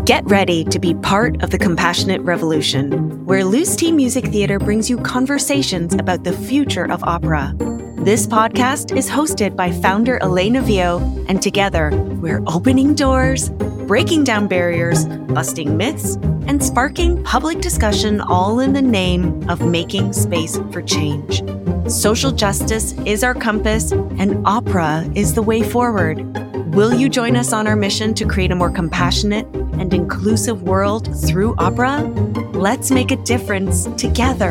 Get ready to be part of the Compassionate Revolution, where Loose Tea Music Theatre brings you conversations about the future of opera. This podcast is hosted by founder Elena Vio, and together we're opening doors, breaking down barriers, busting myths, and sparking public discussion, all in the name of making space for change. Social justice is our compass, and opera is the way forward. Will you join us on our mission to create a more compassionate and inclusive world through opera? Let's make a difference together.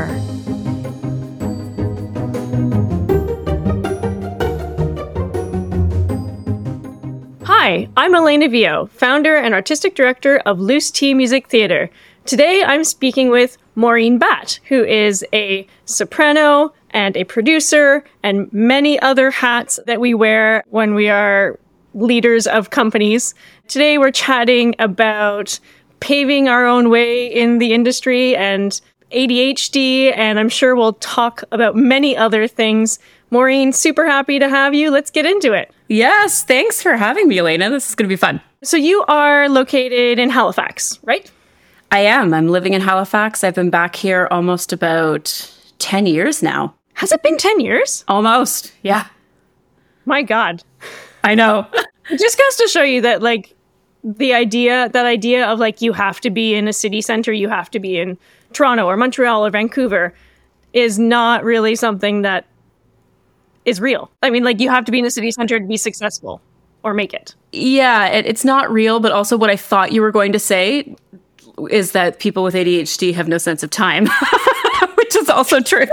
Hi, I'm Elena Vio, founder and artistic director of Loose Tea Music Theatre. Today I'm speaking with Maureen Batt, who is a soprano and a producer and many other hats that we wear when we are leaders of companies. Today we're chatting about paving our own way in the industry and ADHD, and I'm sure we'll talk about many other things. Maureen, super happy to have you. Let's get into it. Yes, thanks for having me, Elena. This is going to be fun. So you are located in Halifax, right? I am. I'm living in Halifax. I've been back here almost about 10 years now. Has it been 10 years? Almost, yeah. My God. I know. It just goes to show you that, like, that idea of, like, you have to be in a city center, you have to be in Toronto or Montreal or Vancouver is not really something that is real. I mean, like, you have to be in a city center to be successful or make it. Yeah, it's not real, but also what I thought you were going to say is that people with ADHD have no sense of time, which is also true.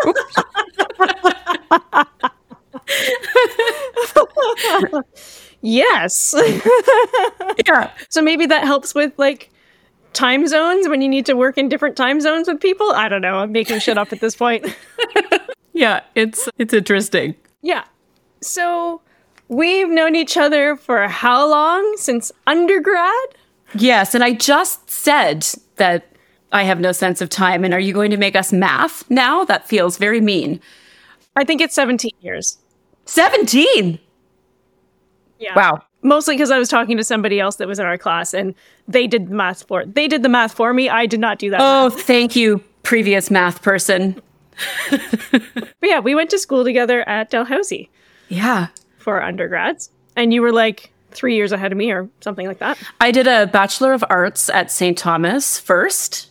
Yes. Yeah. So maybe that helps with, like, time zones when you need to work in different time zones with people. I don't know. I'm making shit up at this point. Yeah, it's interesting. Yeah. So we've known each other for how long? Since undergrad? Yes, and I just said that I have no sense of time. And are you going to make us math now? That feels very mean. I think it's 17 years. 17? Yeah. Wow. Mostly because I was talking to somebody else that was in our class and they did the math for me. I did not do that. Oh, math. Thank you, previous math person. But yeah, we went to school together at Dalhousie. Yeah. For our undergrads. And you were like 3 years ahead of me or something like that. I did a Bachelor of Arts at St. Thomas first.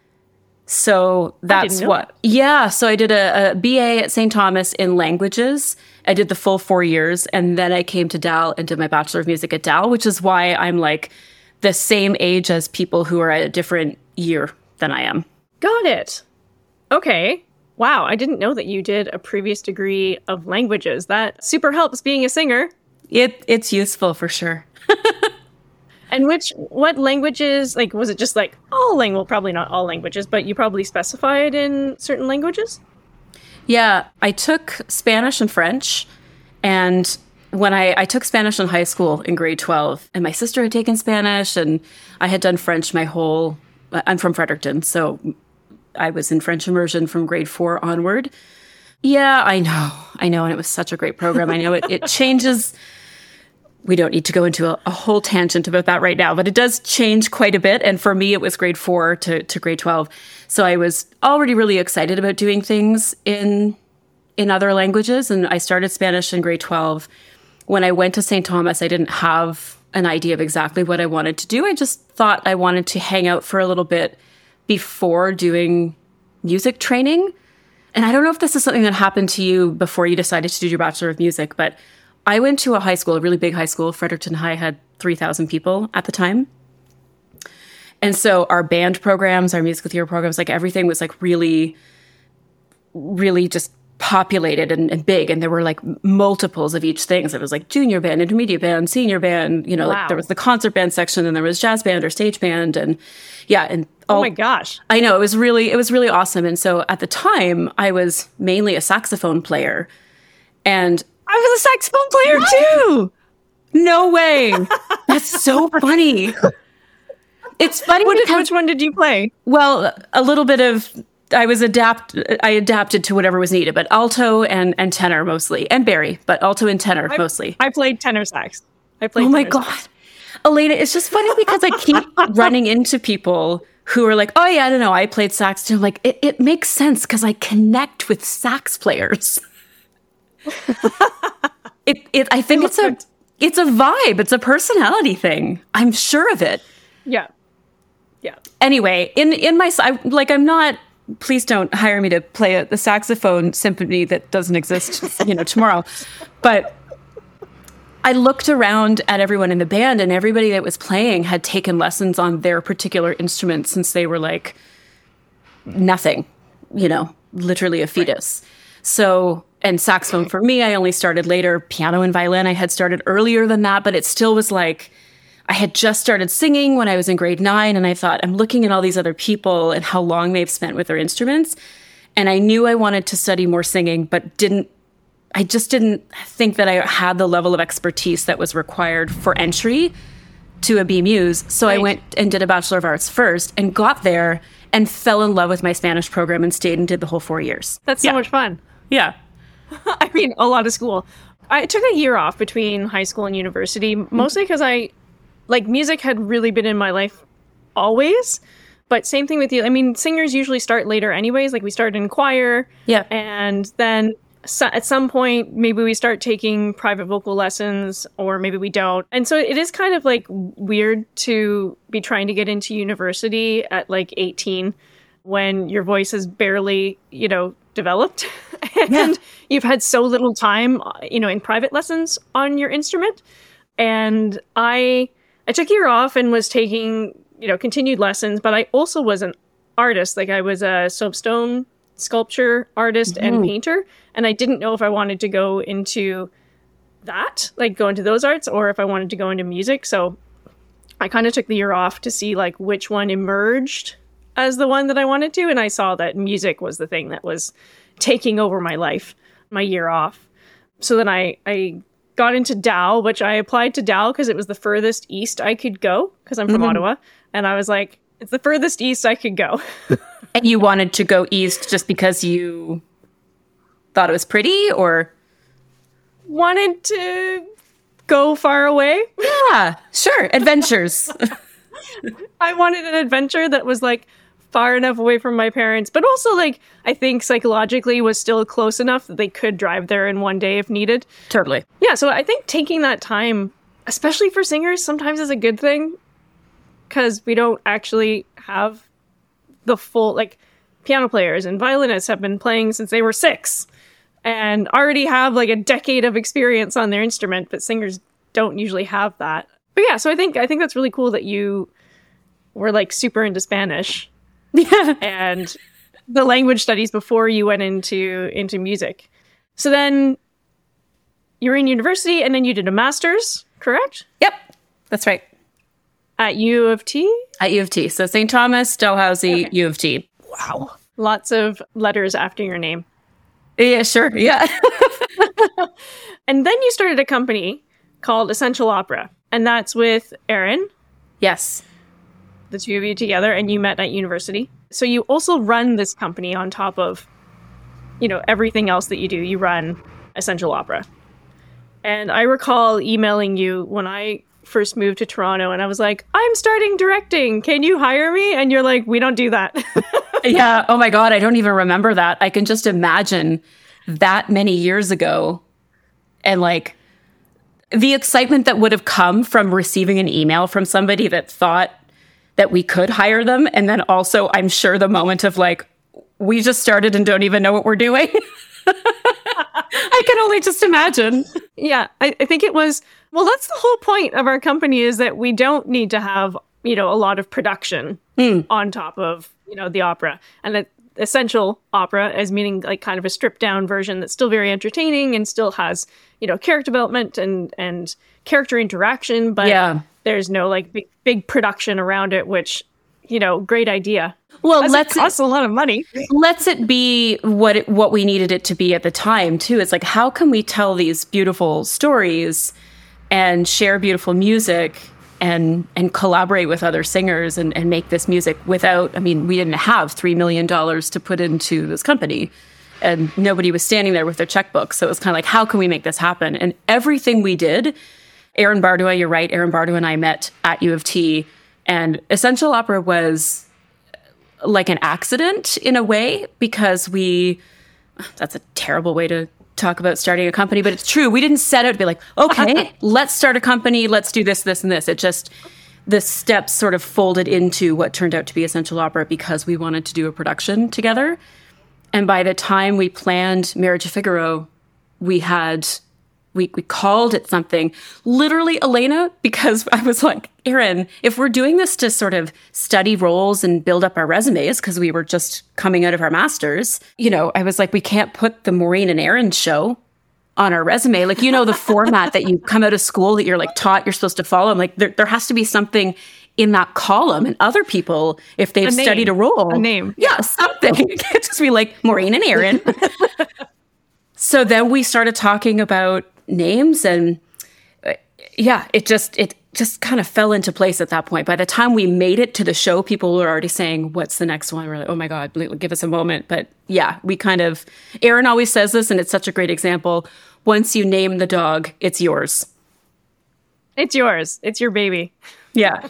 So that's what. Yeah. So I did a BA at St. Thomas in languages. I did the full 4 years. And then I came to Dal and did my Bachelor of Music at Dal, which is why I'm like the same age as people who are at a different year than I am. Got it. Okay. Wow. I didn't know that you did a previous degree of languages. That super helps being a singer. It's useful for sure. And what languages, like, was it just like all language? Well, probably not all languages, but you probably specified in certain languages? Yeah, I took Spanish and French. And when I took Spanish in high school in grade 12, and my sister had taken Spanish, and I had done French I'm from Fredericton, so I was in French immersion from grade 4 onward. Yeah, I know. And it was such a great program. I know it changes. We don't need to go into a whole tangent about that right now, but it does change quite a bit. And for me, it was grade 4 to grade 12. So I was already really excited about doing things in other languages. And I started Spanish in grade 12. When I went to St. Thomas, I didn't have an idea of exactly what I wanted to do. I just thought I wanted to hang out for a little bit before doing music training. And I don't know if this is something that happened to you before you decided to do your Bachelor of Music, but I went to a high school, a really big high school. Fredericton High had 3,000 people at the time. And so our band programs, our musical theater programs, like everything was like really, really just populated and big. And there were like multiples of each thing. So it was like junior band, intermediate band, senior band, Wow. like there was the concert band section and there was jazz band or stage band. And yeah. And oh my gosh. I know, it was really awesome. And so at the time I was mainly a saxophone player, and I was a saxophone player too. No way. That's so funny. It's funny because, which one did you play? Well, a little bit of I adapted to whatever was needed, but alto and tenor mostly, and Barry, but alto and tenor mostly. I played tenor sax. Oh my God. Elena, it's just funny because I keep running into people who are like, oh yeah, I don't know, I played sax too. I'm like, it makes sense because I connect with sax players. I think it's a vibe. It's a personality thing. I'm sure of it. Yeah. Anyway, I'm not, please don't hire me to play the saxophone symphony that doesn't exist, tomorrow. But I looked around at everyone in the band, and everybody that was playing had taken lessons on their particular instrument since they were like nothing, literally a fetus. Right. So, and saxophone for me, I only started later. Piano and violin, I had started earlier than that, but it still was like, I had just started singing when I was in grade 9, and I thought, I'm looking at all these other people and how long they've spent with their instruments. And I knew I wanted to study more singing, but I just didn't think that I had the level of expertise that was required for entry to a BMUS. So right. I went and did a Bachelor of Arts first and got there and fell in love with my Spanish program and stayed and did the whole 4 years. That's so much fun. Yeah. I mean, a lot of school. I took a year off between high school and university, mostly because music had really been in my life always. But same thing with you. I mean, singers usually start later anyways. Like we started in choir. Yeah. And then at some point, maybe we start taking private vocal lessons, or maybe we don't. And so it is kind of like weird to be trying to get into university at like 18 when your voice is barely, developed and you've had so little time, in private lessons on your instrument. And I took a year off and was taking, continued lessons, but I also was an artist. Like I was a soapstone sculpture artist and painter. And I didn't know if I wanted to go into that, like go into those arts, or if I wanted to go into music. So I kind of took the year off to see like which one emerged as the one that I wanted to. And I saw that music was the thing that was taking over my life, my year off. So then I got into Dal, which I applied to Dal because it was the furthest east I could go, because I'm from Ottawa. And I was like, it's the furthest east I could go. And you wanted to go east just because you thought it was pretty, or wanted to go far away? Yeah, sure. Adventures. I wanted an adventure that was like far enough away from my parents, but also like I think psychologically was still close enough that they could drive there in one day if needed. Totally. Yeah, so I think taking that time, especially for singers, sometimes is a good thing, because we don't actually have the full, like piano players and violinists have been playing since they were 6 and already have like a decade of experience on their instrument, but singers don't usually have that. But yeah, so I think that's really cool that you were like super into Spanish. Yeah. And the language studies before you went into music. So then you were in university and then you did a master's, correct? Yep. That's right. At U of T? At U of T. So St. Thomas, Dalhousie, okay. U of T. Wow. Lots of letters after your name. Yeah, sure. Yeah. And then you started a company called Essential Opera. And that's with Aaron. Yes. The two of you together, and you met at university. So you also run this company on top of, everything else that you do. You run Essential Opera. And I recall emailing you when I first moved to Toronto, and I was like, I'm starting directing. Can you hire me? And you're like, we don't do that. Yeah. Oh my God. I don't even remember that. I can just imagine that many years ago, and like the excitement that would have come from receiving an email from somebody that thought that we could hire them. And then also, I'm sure the moment of like, we just started and don't even know what we're doing. I can only just imagine. Yeah, I think it was, well, that's the whole point of our company, is that we don't need to have, a lot of production on top of, the opera. And Essential Opera as meaning like kind of a stripped down version that's still very entertaining and still has, character development and character interaction. But there's no like big production around it, which, great idea. Well, it costs a lot of money. Let's it be what we needed it to be at the time, too. It's like, how can we tell these beautiful stories and share beautiful music and collaborate with other singers and make this music without, we didn't have $3 million to put into this company, and nobody was standing there with their checkbook. So it was kind of like, how can we make this happen? And everything we did, Aaron Bardua, you're right. Aaron Bardua and I met at U of T, and Essential Opera was like an accident in a way, because that's a terrible way to talk about starting a company, but it's true. We didn't set out to be like, okay, let's start a company. Let's do this, this, and this. It just, the steps sort of folded into what turned out to be Essential Opera because we wanted to do a production together. And by the time we planned Marriage of Figaro, we called it something, literally Elena, because I was like, Aaron, if we're doing this to sort of study roles and build up our resumes, because we were just coming out of our masters, I was like, we can't put the Maureen and Aaron show on our resume. Like, the format that you come out of school that you're like taught you're supposed to follow. I'm like, there has to be something in that column, and other people, if they've studied a role. A name. Yeah, something. It can't just be like Maureen and Aaron. So then we started talking about names, and it just kind of fell into place at that point. By the time we made it to the show, people were already saying, what's the next one? We're like, oh my God, give us a moment. But yeah, Aaron always says this, and it's such a great example. Once you name the dog, it's yours. It's yours. It's your baby. Yeah.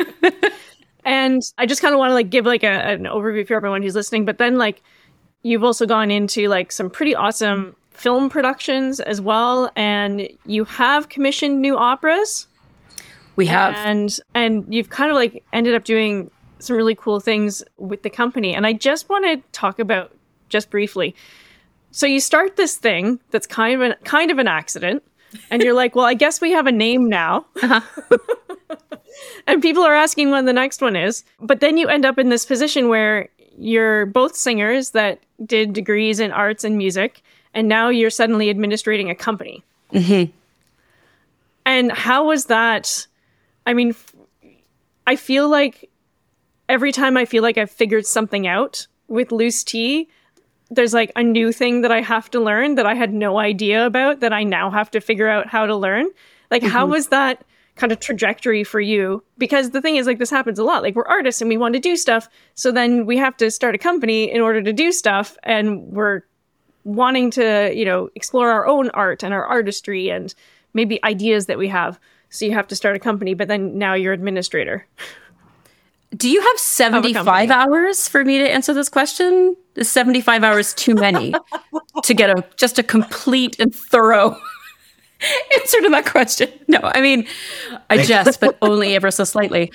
And I just kind of want to give an overview for everyone who's listening, but then you've also gone into some pretty awesome film productions as well, and you have commissioned new operas. We have. And you've kind of ended up doing some really cool things with the company. And I just want to talk about just briefly. So you start this thing that's kind of an accident, and you're like, well, I guess we have a name now. Uh-huh. And people are asking when the next one is. But then you end up in this position where you're both singers that did degrees in arts and music, and now you're suddenly administrating a company. Mm-hmm. And how was that? I mean, I feel like every time I feel like I've figured something out with Loose Tea, there's a new thing that I have to learn that I had no idea about that I now have to figure out how to learn. How was that kind of trajectory for you? Because the thing is, this happens a lot. We're artists and we want to do stuff. So then we have to start a company in order to do stuff. And we're wanting to, explore our own art and our artistry and maybe ideas that we have. So you have to start a company, but then now you're administrator. Do you have 75 hours for me to answer this question? Is 75 hours too many to get just a complete and thorough answer to that question? No, I mean, I jest, but only ever so slightly.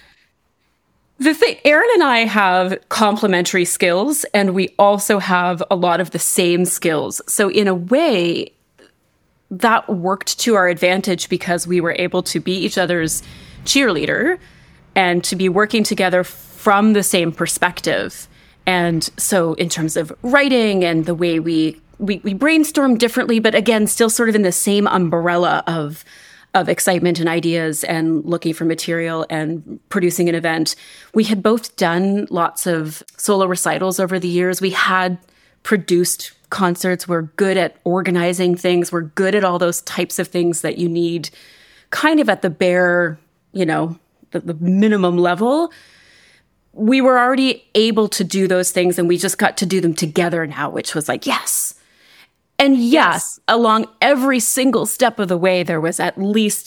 The thing, Aaron and I have complementary skills, and we also have a lot of the same skills. So in a way, that worked to our advantage because we were able to be each other's cheerleader and to be working together from the same perspective. And so in terms of writing and the way we brainstorm differently, but again, still sort of in the same umbrella of excitement and ideas and looking for material and producing an event. We had both done lots of solo recitals over the years. We had produced concerts. We're good at organizing things. We're good at all those types of things that you need kind of at the bare, the minimum level. We were already able to do those things, and we just got to do them together now, which was yes. And yes, along every single step of the way, there was at least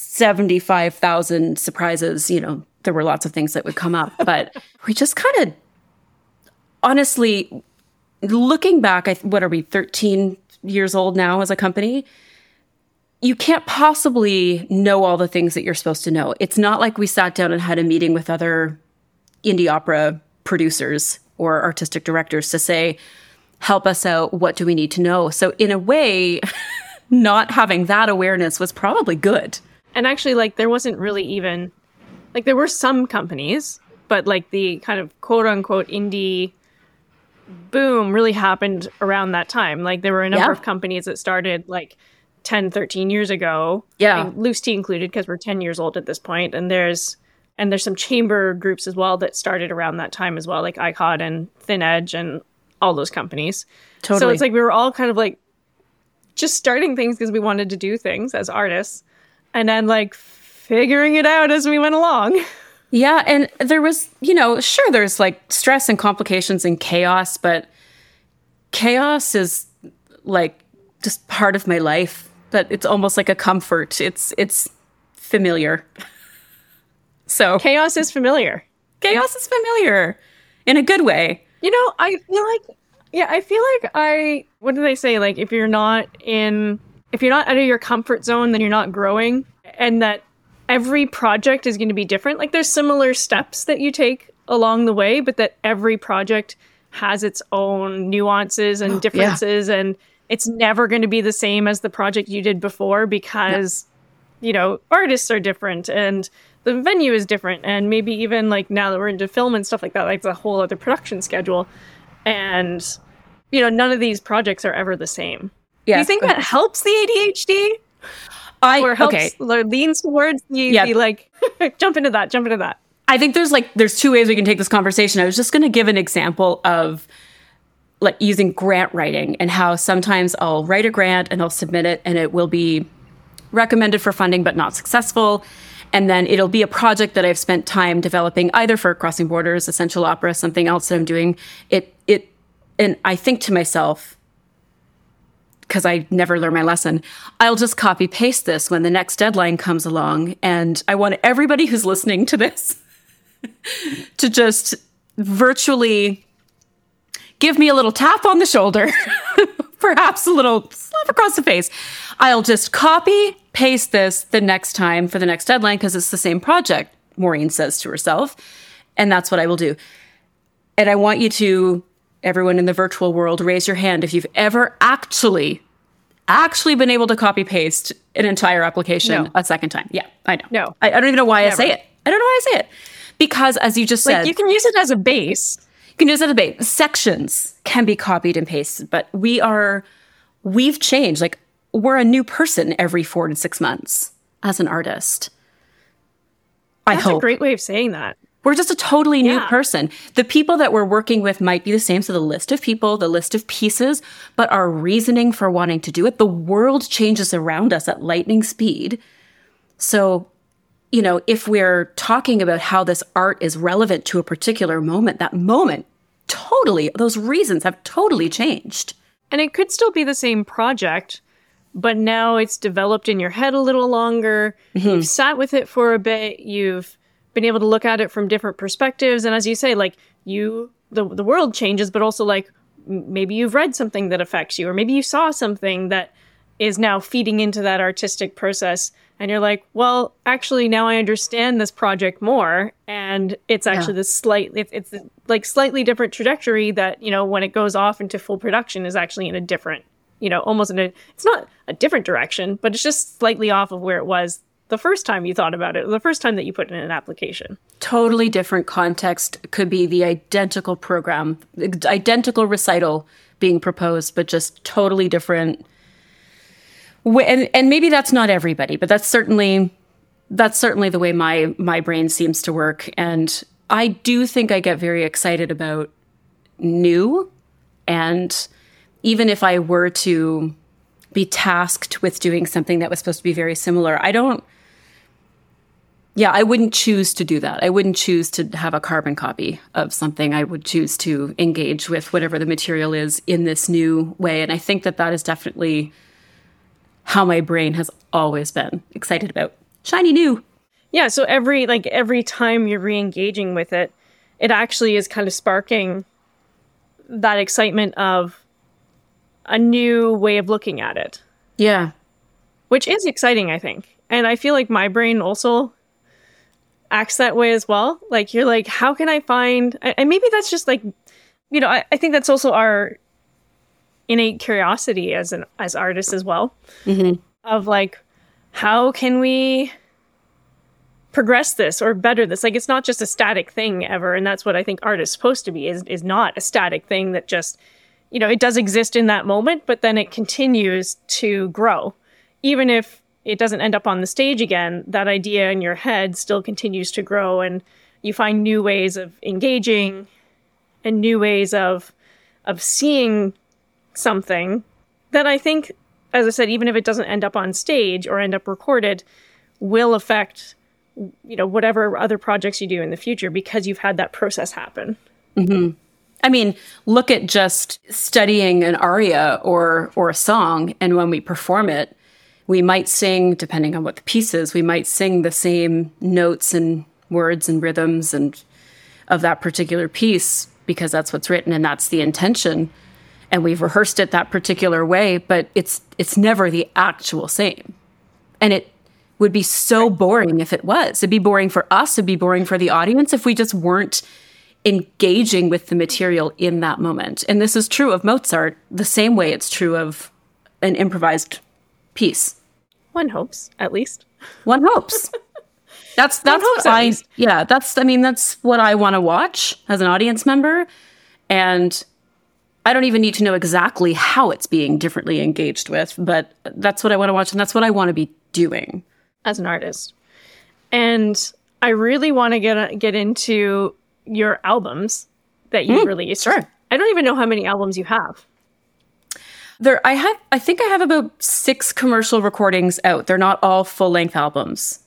75,000 surprises. There were lots of things that would come up, but we just kind of, honestly, looking back, what are we, 13 years old now as a company? You can't possibly know all the things that you're supposed to know. It's not like we sat down and had a meeting with other indie opera producers or artistic directors to say, help us out, what do we need to know? So in a way, not having that awareness was probably good. And actually, there wasn't really even, there were some companies, but the kind of quote unquote indie boom really happened around that time. There were a number of companies that started 10, 13 years ago. Yeah. I mean, Loose Tea included, because we're 10 years old at this point. And there's some chamber groups as well that started around that time as well, like ICOD and Thin Edge and all those companies. Totally. So it's we were all kind of just starting things because we wanted to do things as artists, and then figuring it out as we went along. Yeah. And there was, sure, there's stress and complications and chaos, but chaos is just part of my life. But it's almost like a comfort. It's familiar. So chaos is familiar. Chaos is familiar in a good way. You know, I feel like what do they say? Like, if you're not out of your comfort zone, then you're not growing. And that every project is going to be different. Like, there's similar steps that you take along the way, but that every project has its own nuances and differences. Yeah. And it's never going to be the same as the project you did before because, you know, artists are different and the venue is different. And maybe even like now that we're into film and stuff like that, like it's a whole other production schedule. And, you know, none of these projects are ever the same. Yeah. Do you think that helps the ADHD? Or leans towards the like, jump into that. I think there's two ways we can take this conversation. I was just going to give an example of like using grant writing and how sometimes I'll write a grant and I'll submit it and it will be recommended for funding but not successful. And then it'll be a project that I've spent time developing either for Crossing Borders, Essential Opera, something else that I'm doing. And I think to myself, because I never learn my lesson, I'll just copy paste this when the next deadline comes along. And I want everybody who's listening to this to just virtually give me a little tap on the shoulder, perhaps a little slap across the face. I'll just copy paste this the next time for the next deadline because it's the same project, Maureen says to herself. And that's what I will do. And I want you to, everyone in the virtual world, raise your hand if you've ever actually been able to copy paste an entire application a second time. Yeah, I know. No. I don't even know why I say it. I don't know why I say it. Because as you just said... you can use it as a base. You can use it as a base. Sections can be copied and pasted, but we've changed. Like, we're a new person every 4 to 6 months as an artist. That's a great way of saying that. We're just a totally new person. The people that we're working with might be the same. So the list of people, the list of pieces, but our reasoning for wanting to do it, the world changes around us at lightning speed. So, you know, if we're talking about how this art is relevant to a particular moment, that moment, totally, those reasons have totally changed. And it could still be the same project, but now it's developed in your head a little longer. Mm-hmm. You've sat with it for a bit. You've been able to look at it from different perspectives. And as you say, like the world changes, but also like maybe you've read something that affects you, or maybe you saw something that is now feeding into that artistic process. And you're like, well, actually, now I understand this project more. And it's actually this it's like slightly different trajectory that, you know, when it goes off into full production is actually in a different, you know, it's not a different direction, but it's just slightly off of where it was the first time you thought about it, the first time that you put in an application. Totally different context. Could be the identical program, identical recital being proposed, but just totally different. And maybe that's not everybody, but that's certainly the way my brain seems to work. And I do think I get very excited about new. And even if I were to be tasked with doing something that was supposed to be very similar, I wouldn't choose to do that. I wouldn't choose to have a carbon copy of something. I would choose to engage with whatever the material is in this new way. And I think that is definitely how my brain has always been excited about shiny new. Yeah, so every time you're re-engaging with it, it actually is kind of sparking that excitement of a new way of looking at it. Yeah. Which is exciting, I think. And I feel like my brain also acts that way as well. Like, you're like, how can I find... And maybe that's just like, you know, I think that's also our innate curiosity as artists as well. Mm-hmm. Of like, how can we progress this or better this? Like, it's not just a static thing ever. And that's what I think art is supposed to be, is not a static thing that just, you know, it does exist in that moment, but then it continues to grow. Even if it doesn't end up on the stage again, that idea in your head still continues to grow, and you find new ways of engaging and new ways of seeing something that I think, as I said, even if it doesn't end up on stage or end up recorded, will affect, you know, whatever other projects you do in the future, because you've had that process happen. Mm-hmm. I mean, look at just studying an aria or a song, and when we perform it, We might sing, depending on what the piece is, we might sing the same notes and words and rhythms and of that particular piece because that's what's written and that's the intention. And we've rehearsed it that particular way, but it's never the actual same. And it would be so boring if it was. It'd be boring for us. It'd be boring for the audience if we just weren't engaging with the material in that moment. And this is true of Mozart the same way it's true of an improvised piece. One hopes, at least. One hopes. That's fine. Yeah, that's what I want to watch as an audience member. And I don't even need to know exactly how it's being differently engaged with, but that's what I want to watch and that's what I want to be doing as an artist. And I really want to get into your albums that you've released. Sure. I don't even know how many albums you have. I think I have about 6 commercial recordings out. They're not all full-length albums.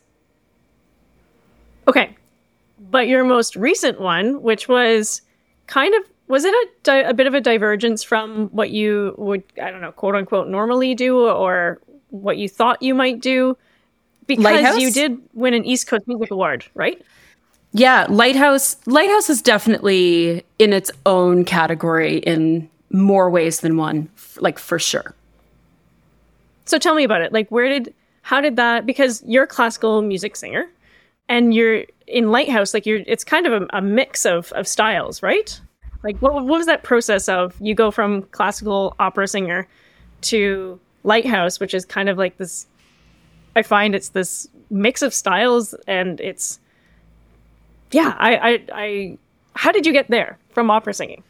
Okay. But your most recent one, which was was it a bit of a divergence from what you would, I don't know, quote unquote, normally do or what you thought you might do? Because Lighthouse? You did win an East Coast Music Award, right? Yeah, Lighthouse is definitely in its own category in more ways than one, like for sure. So tell me about it. Like, how did that, because you're a classical music singer and you're in Lighthouse, like it's kind of a mix of styles, right? Like, what was that process of you go from classical opera singer to Lighthouse, which is kind of like this, I find it's this mix of styles and it's, yeah, how did you get there from opera singing?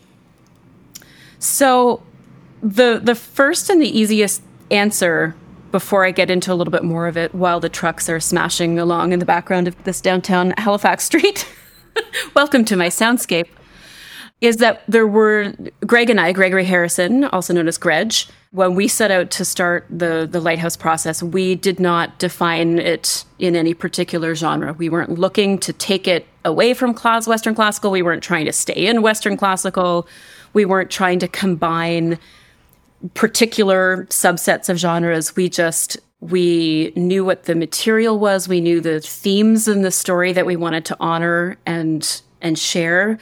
So the first and the easiest answer before I get into a little bit more of it while the trucks are smashing along in the background of this downtown Halifax street, welcome to my soundscape, is that there were Greg and I, Gregory Harrison, also known as Greg, when we set out to start the Lighthouse process, we did not define it in any particular genre. We weren't looking to take it away from Western classical. We weren't trying to stay in Western classical. We weren't trying to combine particular subsets of genres. We knew what the material was. We knew the themes in the story that we wanted to honor and share.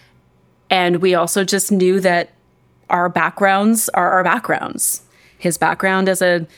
And we also just knew that our backgrounds are our backgrounds. His background as a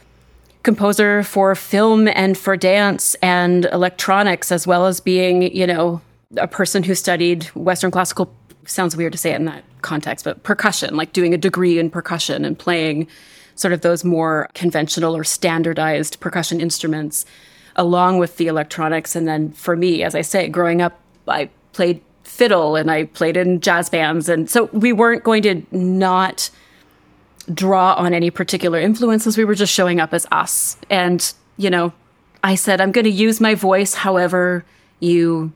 composer for film and for dance and electronics, as well as being, a person who studied Western classical, sounds weird to say it in that context, but percussion, like doing a degree in percussion and playing sort of those more conventional or standardized percussion instruments, along with the electronics. And then for me, as I say, growing up, I played fiddle and I played in jazz bands. And so we weren't going to not draw on any particular influences. We were just showing up as us. And, I said, I'm going to use my voice however you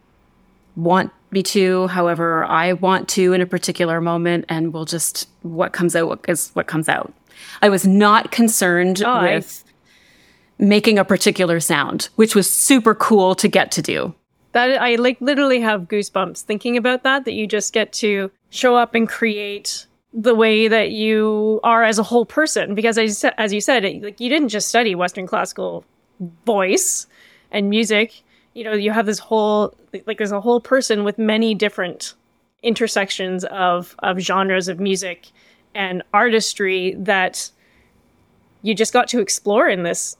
want me to, however I want to in a particular moment. And we'll just, what comes out is what comes out. I was not concerned with making a particular sound, which was super cool to get to do. That I literally have goosebumps thinking about that you just get to show up and create the way that you are as a whole person. Because as you said, you didn't just study Western classical voice and music. You have this whole, there's a whole person with many different intersections of genres of music and artistry that you just got to explore in this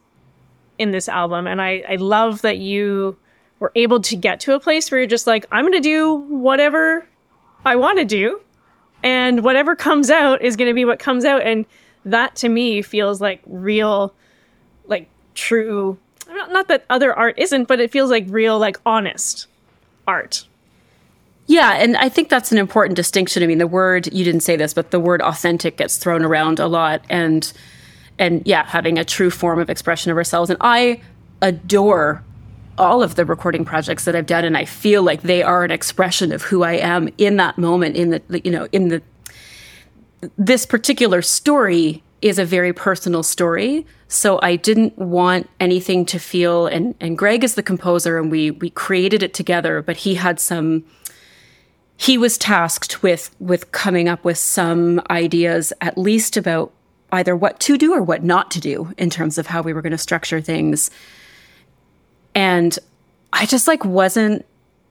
album. And I love that you were able to get to a place where you're just like, I'm going to do whatever I want to do, and whatever comes out is going to be what comes out. And that to me feels like real, like true, not that other art isn't, but it feels like real, like honest art. Yeah, and I think that's an important distinction. I mean, the word, you didn't say this, but the word authentic gets thrown around a lot. And yeah, having a true form of expression of ourselves. And I adore all of the recording projects that I've done, and I feel like they are an expression of who I am in that moment. This particular story is a very personal story, so I didn't want anything to feel. And Greg is the composer, and we created it together. But he was tasked with coming up with some ideas, at least about either what to do or what not to do in terms of how we were going to structure things. And I just wasn't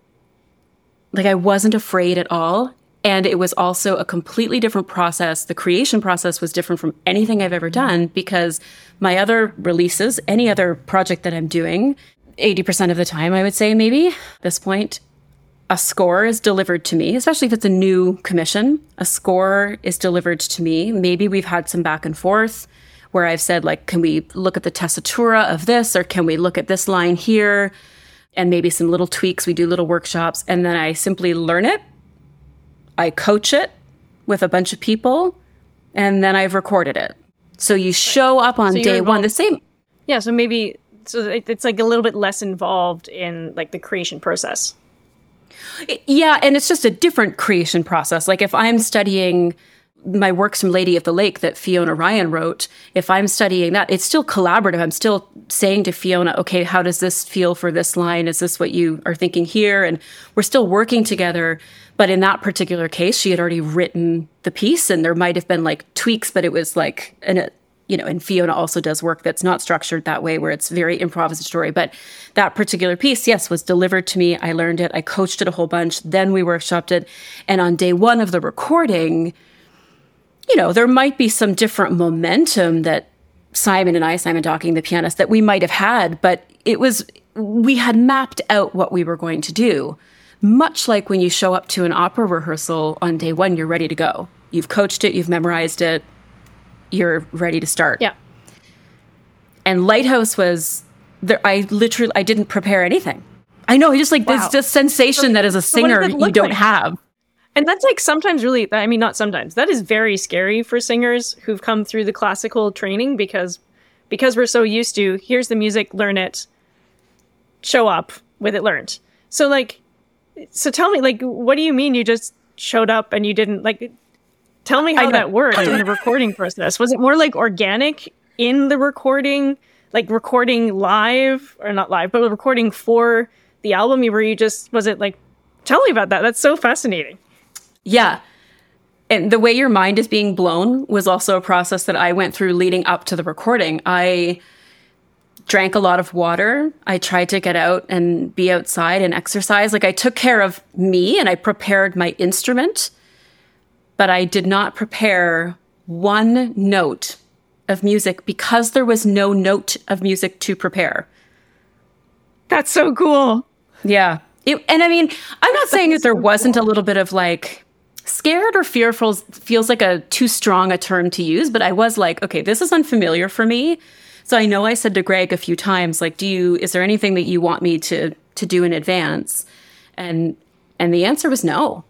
afraid at all. And it was also a completely different process. The creation process was different from anything I've ever done, because my other releases, any other project that I'm doing, 80% of the time, I would say maybe at this point, a score is delivered to me, especially if it's a new commission. A score is delivered to me. Maybe we've had some back and forth where I've said, can we look at the tessitura of this, or can we look at this line here? And maybe some little tweaks. We do little workshops, and then I simply learn it. I coach it with a bunch of people, and then I've recorded it. So you show up on day one, the same. Yeah, so maybe it's a little bit less involved in the creation process. Yeah, and it's just a different creation process. If I'm studying my works from Lady of the Lake that Fiona Ryan wrote, if I'm studying that, it's still collaborative. I'm still saying to Fiona, okay, how does this feel for this line? Is this what you are thinking here? And we're still working together. But in that particular case, she had already written the piece, and there might have been tweaks, but it was and Fiona also does work that's not structured that way, where it's very improvisatory. But that particular piece, yes, was delivered to me. I learned it. I coached it a whole bunch. Then we workshopped it. And on day one of the recording, there might be some different momentum that Simon Docking, the pianist, that we might have had, but we had mapped out what we were going to do. Much like when you show up to an opera rehearsal on day one, you're ready to go. You've coached it, you've memorized it, you're ready to start. Yeah. And Lighthouse was there. I didn't prepare anything. I know, just wow. This sensation that as a singer you don't have. And that's sometimes really, not sometimes, that is very scary for singers who've come through the classical training, because we're so used to, here's the music, learn it, show up with it learned. So so tell me, what do you mean you just showed up and you didn't, tell me how that worked in the recording process. Was it more organic in the recording, recording live, or not live, but recording for the album? Tell me about that. That's so fascinating. Yeah. And the way your mind is being blown was also a process that I went through leading up to the recording. I drank a lot of water. I tried to get out and be outside and exercise. I took care of me, and I prepared my instrument, but I did not prepare one note of music because there was no note of music to prepare. That's so cool. Yeah. I'm not saying that there wasn't a little bit of scared or fearful feels like a too strong a term to use, but I was okay, this is unfamiliar for me. So I know I said to Greg a few times, is there anything that you want me to do in advance? And the answer was no.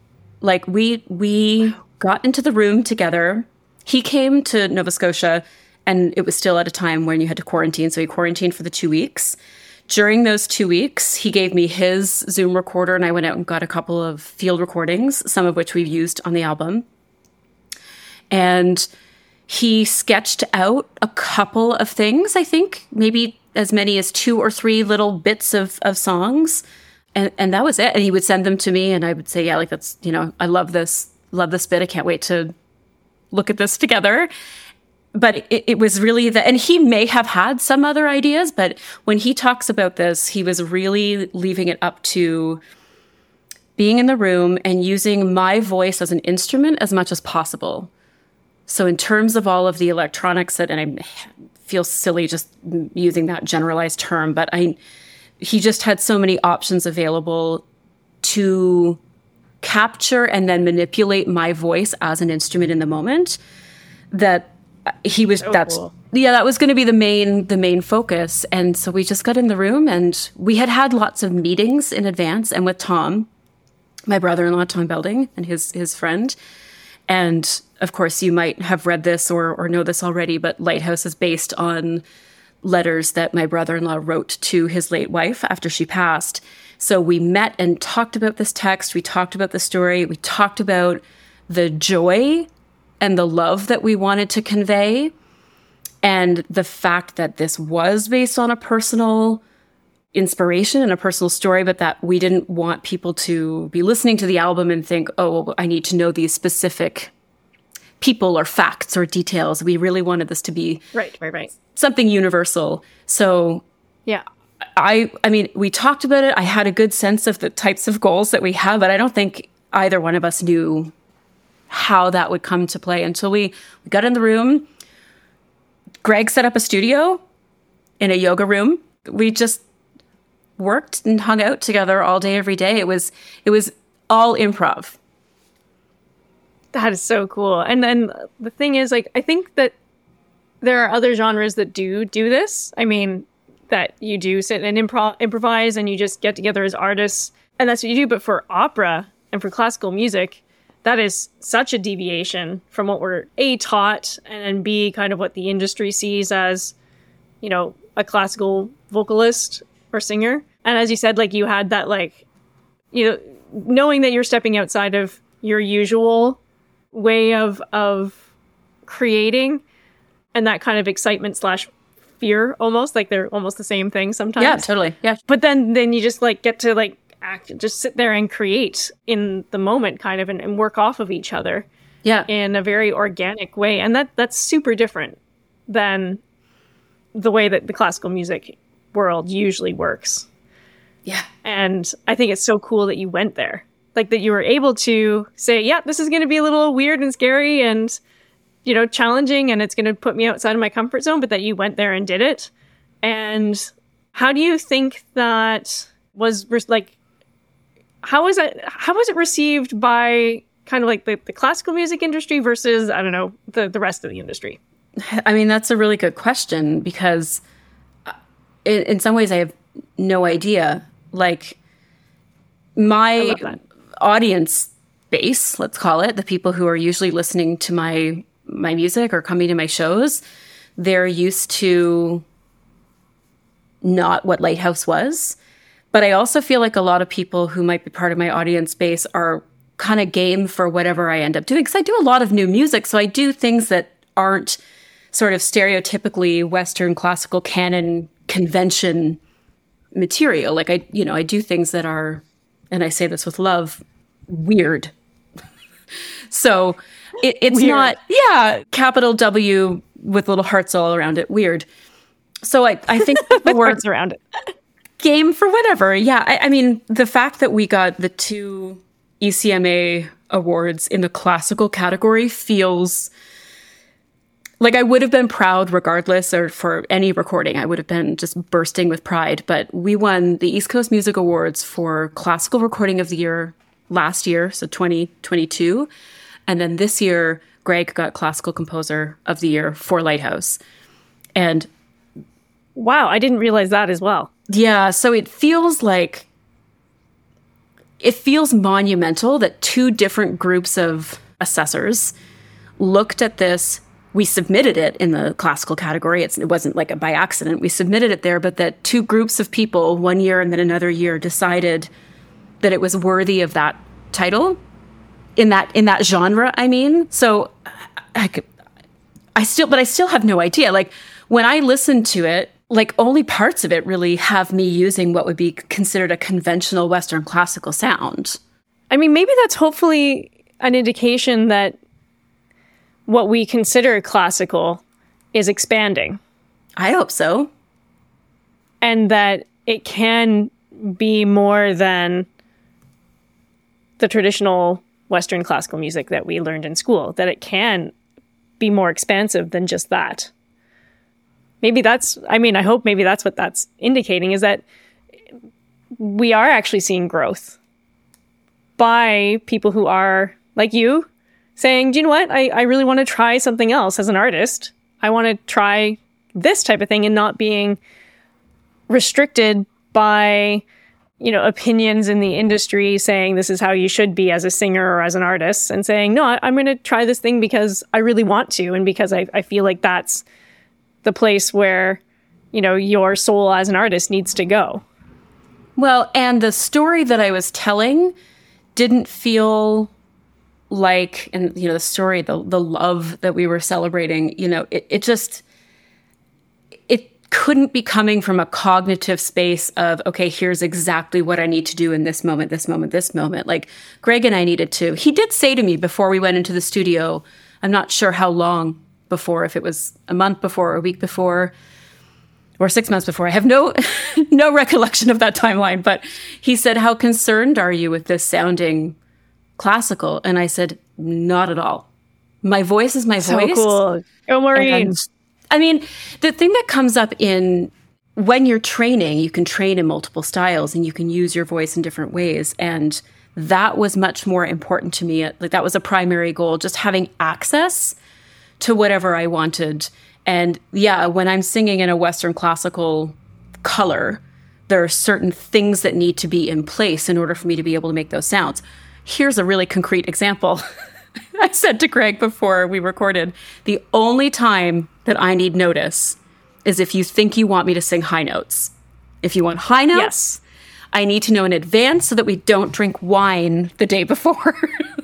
We got into the room together. He came to Nova Scotia, and it was still at a time when you had to quarantine. So he quarantined for the 2 weeks. During those 2 weeks, he gave me his Zoom recorder, and I went out and got a couple of field recordings, some of which we've used on the album. And he sketched out a couple of things, I think, maybe as many as 2 or 3 little bits of songs. And that was it. And he would send them to me, and I would say, yeah, that's, I love this bit. I can't wait to look at this together. But it was really and he may have had some other ideas, but when he talks about this, he was really leaving it up to being in the room and using my voice as an instrument as much as possible. So in terms of all of the electronics and I feel silly just using that generalized term, but he just had so many options available to capture and then manipulate my voice as an instrument in the moment that he was, cool. That was going to be the main focus. And so we just got in the room, and we had lots of meetings in advance, and with Tom, my brother-in-law, Tom Belding, and his friend. And of course, you might have read this or know this already, but Lighthouse is based on letters that my brother-in-law wrote to his late wife after she passed. So we met and talked about this text. We talked about the story. We talked about the joy and the love that we wanted to convey, and the fact that this was based on a personal inspiration and a personal story, but that we didn't want people to be listening to the album and think, oh, well, I need to know these specific people or facts or details. We really wanted this to be right. something universal. So Yeah. I mean, we talked about it. I had a good sense of the types of goals that we have, but I don't think either one of us knew how that would come to play until we got in the room. Greg set up a studio in a yoga room. We just worked and hung out together all day, every day. It was all improv. That is so cool. And then the thing is, like, I think that there are other genres that do this. I mean, that you do sit and improvise and you just get together as artists and that's what you do. But for opera and for classical music, that is such a deviation from what we're A, taught, and then B, kind of what the industry sees as, you know, a classical vocalist or singer. And as you said, like, you had that, like, you know, knowing that you're stepping outside of your usual way of creating, and that kind of excitement / fear, almost like they're almost the same thing sometimes. Yeah, totally. Yeah. But then you just like get to like act, just sit there and create in the moment kind of and work off of each other. Yeah. In a very organic way. And that's super different than the way that the classical music world usually works. Yeah. And I think it's so cool that you went there. Like that you were able to say, yeah, this is going to be a little weird and scary and, you know, challenging, and it's going to put me outside of my comfort zone, but that you went there and did it. And how do you think that was like, how was it received by kind of like the classical music industry versus, I don't know, the rest of the industry? I mean, that's a really good question because in some ways I have no idea. Like my audience base, let's call it, the people who are usually listening to my music or coming to my shows, they're used to not what Lighthouse was. But I also feel like a lot of people who might be part of my audience base are kind of game for whatever I end up doing. Because I do a lot of new music, so I do things that aren't sort of stereotypically Western classical canon convention material. Like I do things that are, and I say this with love, weird. So it's weird. Not, capital W with little hearts all around it. Weird. So I think the words around it. Game for whatever. Yeah. I mean, the fact that we got the 2 ECMA awards in the classical category feels like I would have been proud regardless, or for any recording, I would have been just bursting with pride. But we won the East Coast Music Awards for Classical Recording of the Year last year, so 2022. And then this year, Greg got Classical Composer of the Year for Lighthouse. And wow, I didn't realize that as well. Yeah, so it feels monumental that 2 different groups of assessors looked at this. We submitted it in the classical category. It wasn't like by accident. We submitted it there, but that 2 groups of people, one year and then another year, decided that it was worthy of that title in that genre. I mean, so I still have no idea. Like when I listen to it, like only parts of it really have me using what would be considered a conventional Western classical sound. I mean, maybe that's hopefully an indication that what we consider classical is expanding. I hope so. And that it can be more than the traditional Western classical music that we learned in school, that it can be more expansive than just that. Maybe I hope maybe that's what that's indicating, is that we are actually seeing growth by people who are like you saying, do you know what? I really want to try something else as an artist. I want to try this type of thing and not being restricted by, opinions in the industry saying this is how you should be as a singer or as an artist, and saying, no, I'm going to try this thing because I really want to. And because I feel like that's the place where, your soul as an artist needs to go. Well, and the story that I was telling didn't feel like, and the story, the love that we were celebrating, it couldn't be coming from a cognitive space of, okay, here's exactly what I need to do in this moment, this moment, this moment. Like Greg and I needed to. He did say to me before we went into the studio, I'm not sure how long before, if it was a month before or a week before or 6 months before. I have no recollection of that timeline, but he said, how concerned are you with this sounding classical? And I said, not at all. My voice is my voice. So cool. Oh, Maureen. And, I mean, the thing that comes up in when you're training, you can train in multiple styles and you can use your voice in different ways. And that was much more important to me. Like, that was a primary goal, just having access to whatever I wanted. And yeah, when I'm singing in a Western classical color, there are certain things that need to be in place in order for me to be able to make those sounds. Here's a really concrete example. I said to Greg before we recorded, the only time that I need notice is if you think you want me to sing high notes. If you want high notes, yes, I need to know in advance so that we don't drink wine the day before.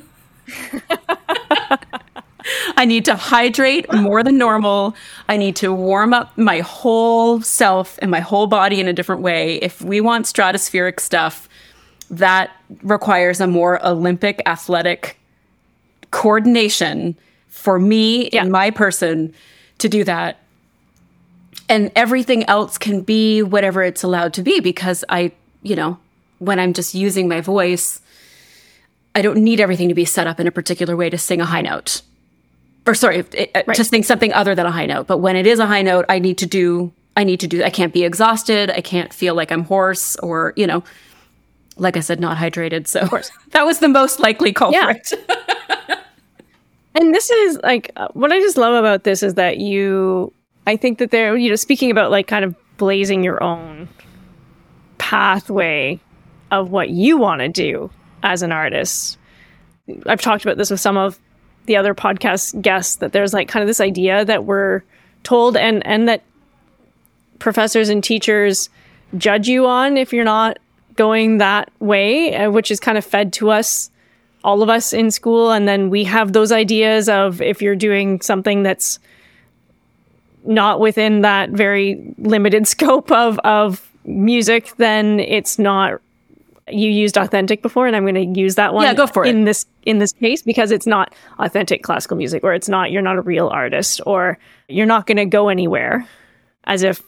I need to hydrate more than normal. I need to warm up my whole self and my whole body in a different way. If we want stratospheric stuff, that requires a more Olympic athletic coordination for me and my person to do that. And everything else can be whatever it's allowed to be, because when I'm just using my voice, I don't need everything to be set up in a particular way to sing a high note. Or sorry, to sing something other than a high note. But when it is a high note, I need to do, I can't be exhausted. I can't feel like I'm hoarse or, like I said, not hydrated. So that was the most likely culprit. Yeah. And this is like, what I just love about this is that I think that they're, speaking about like kind of blazing your own pathway of what you want to do as an artist. I've talked about this with some of the other podcast guests, that there's like kind of this idea that we're told and that professors and teachers judge you on if you're not going that way, which is kind of fed to us, all of us in school. And then we have those ideas of if you're doing something that's not within that very limited scope of music, then it's not. You used authentic before, and I'm going to use that one. Yeah, go for it. In this case, because it's not authentic classical music, or you're not a real artist, or you're not going to go anywhere, as if,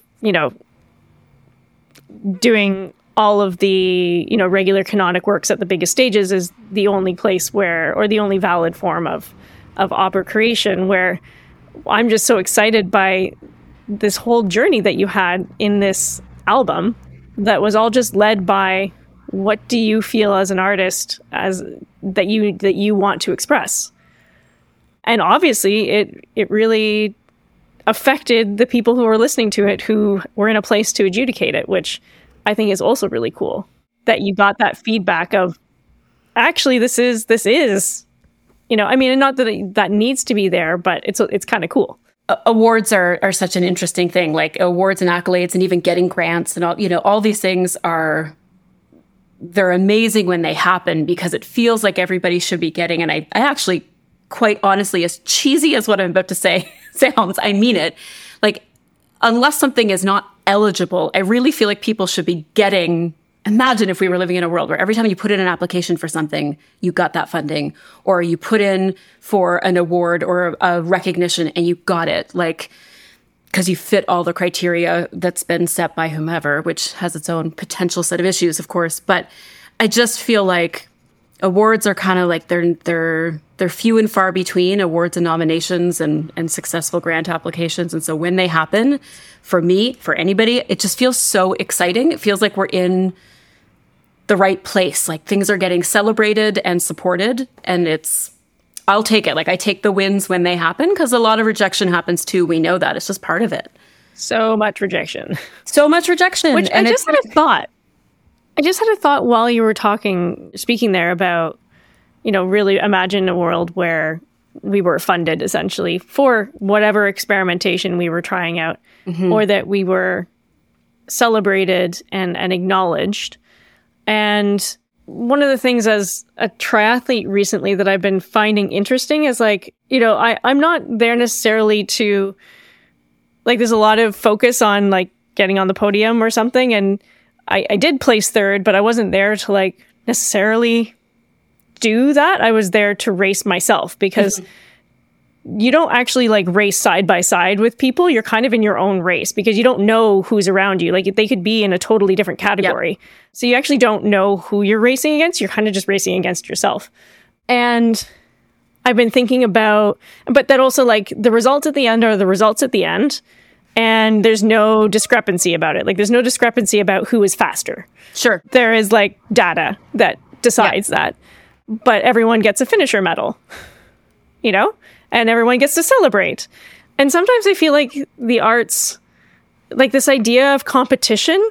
doing all of the, regular canonic works at the biggest stages is the only place where, or the only valid form of opera creation, where I'm just so excited by this whole journey that you had in this album that was all just led by what do you feel as an artist as that you want to express. And obviously it really affected the people who were listening to it, who were in a place to adjudicate it, which I think is also really cool, that you got that feedback of actually this is and not that that needs to be there, but it's kind of cool. Awards are such an interesting thing, like awards and accolades and even getting grants and all these things they're amazing when they happen, because it feels like everybody should be getting. And I actually, quite honestly, as cheesy as what I'm about to say sounds, I mean it. Like, unless something is not eligible, I really feel like people should be getting. Imagine if we were living in a world where every time you put in an application for something, you got that funding, or you put in for an award or a recognition and you got it. Like, because you fit all the criteria that's been set by whomever, which has its own potential set of issues, of course. But I just feel like awards are kind of like they're few and far between, awards and nominations and successful grant applications. And so when they happen, for me, for anybody, it just feels so exciting. It feels like we're in the right place. Like, things are getting celebrated and supported, and I'll take it. Like, I take the wins when they happen, because a lot of rejection happens too. We know that. It's just part of it. So much rejection. Which and I just had a thought. I just had a thought while you were speaking there about, really imagine a world where we were funded essentially for whatever experimentation we were trying out, or that we were celebrated and acknowledged. And one of the things as a triathlete recently that I've been finding interesting is like, I'm not there necessarily to, like, there's a lot of focus on like getting on the podium or something. And I did place third, but I wasn't there to like necessarily do that. I was there to race myself, because you don't actually like race side by side with people. You're kind of in your own race because you don't know who's around you. Like they could be in a totally different category. Yep. So you actually don't know who you're racing against. You're kind of just racing against yourself. And I've been thinking about, but that also like the results at the end are the results at the end. And there's no discrepancy about it. Like there's no discrepancy about who is faster. Sure. There is like data that decides that. But everyone gets a finisher medal, you know? And everyone gets to celebrate. And sometimes I feel like the arts, like this idea of competition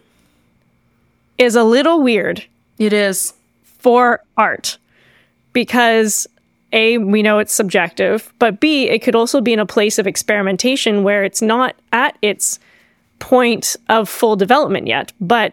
is a little weird. It is. For art. Because A, we know it's subjective, but B, it could also be in a place of experimentation where it's not at its point of full development yet, but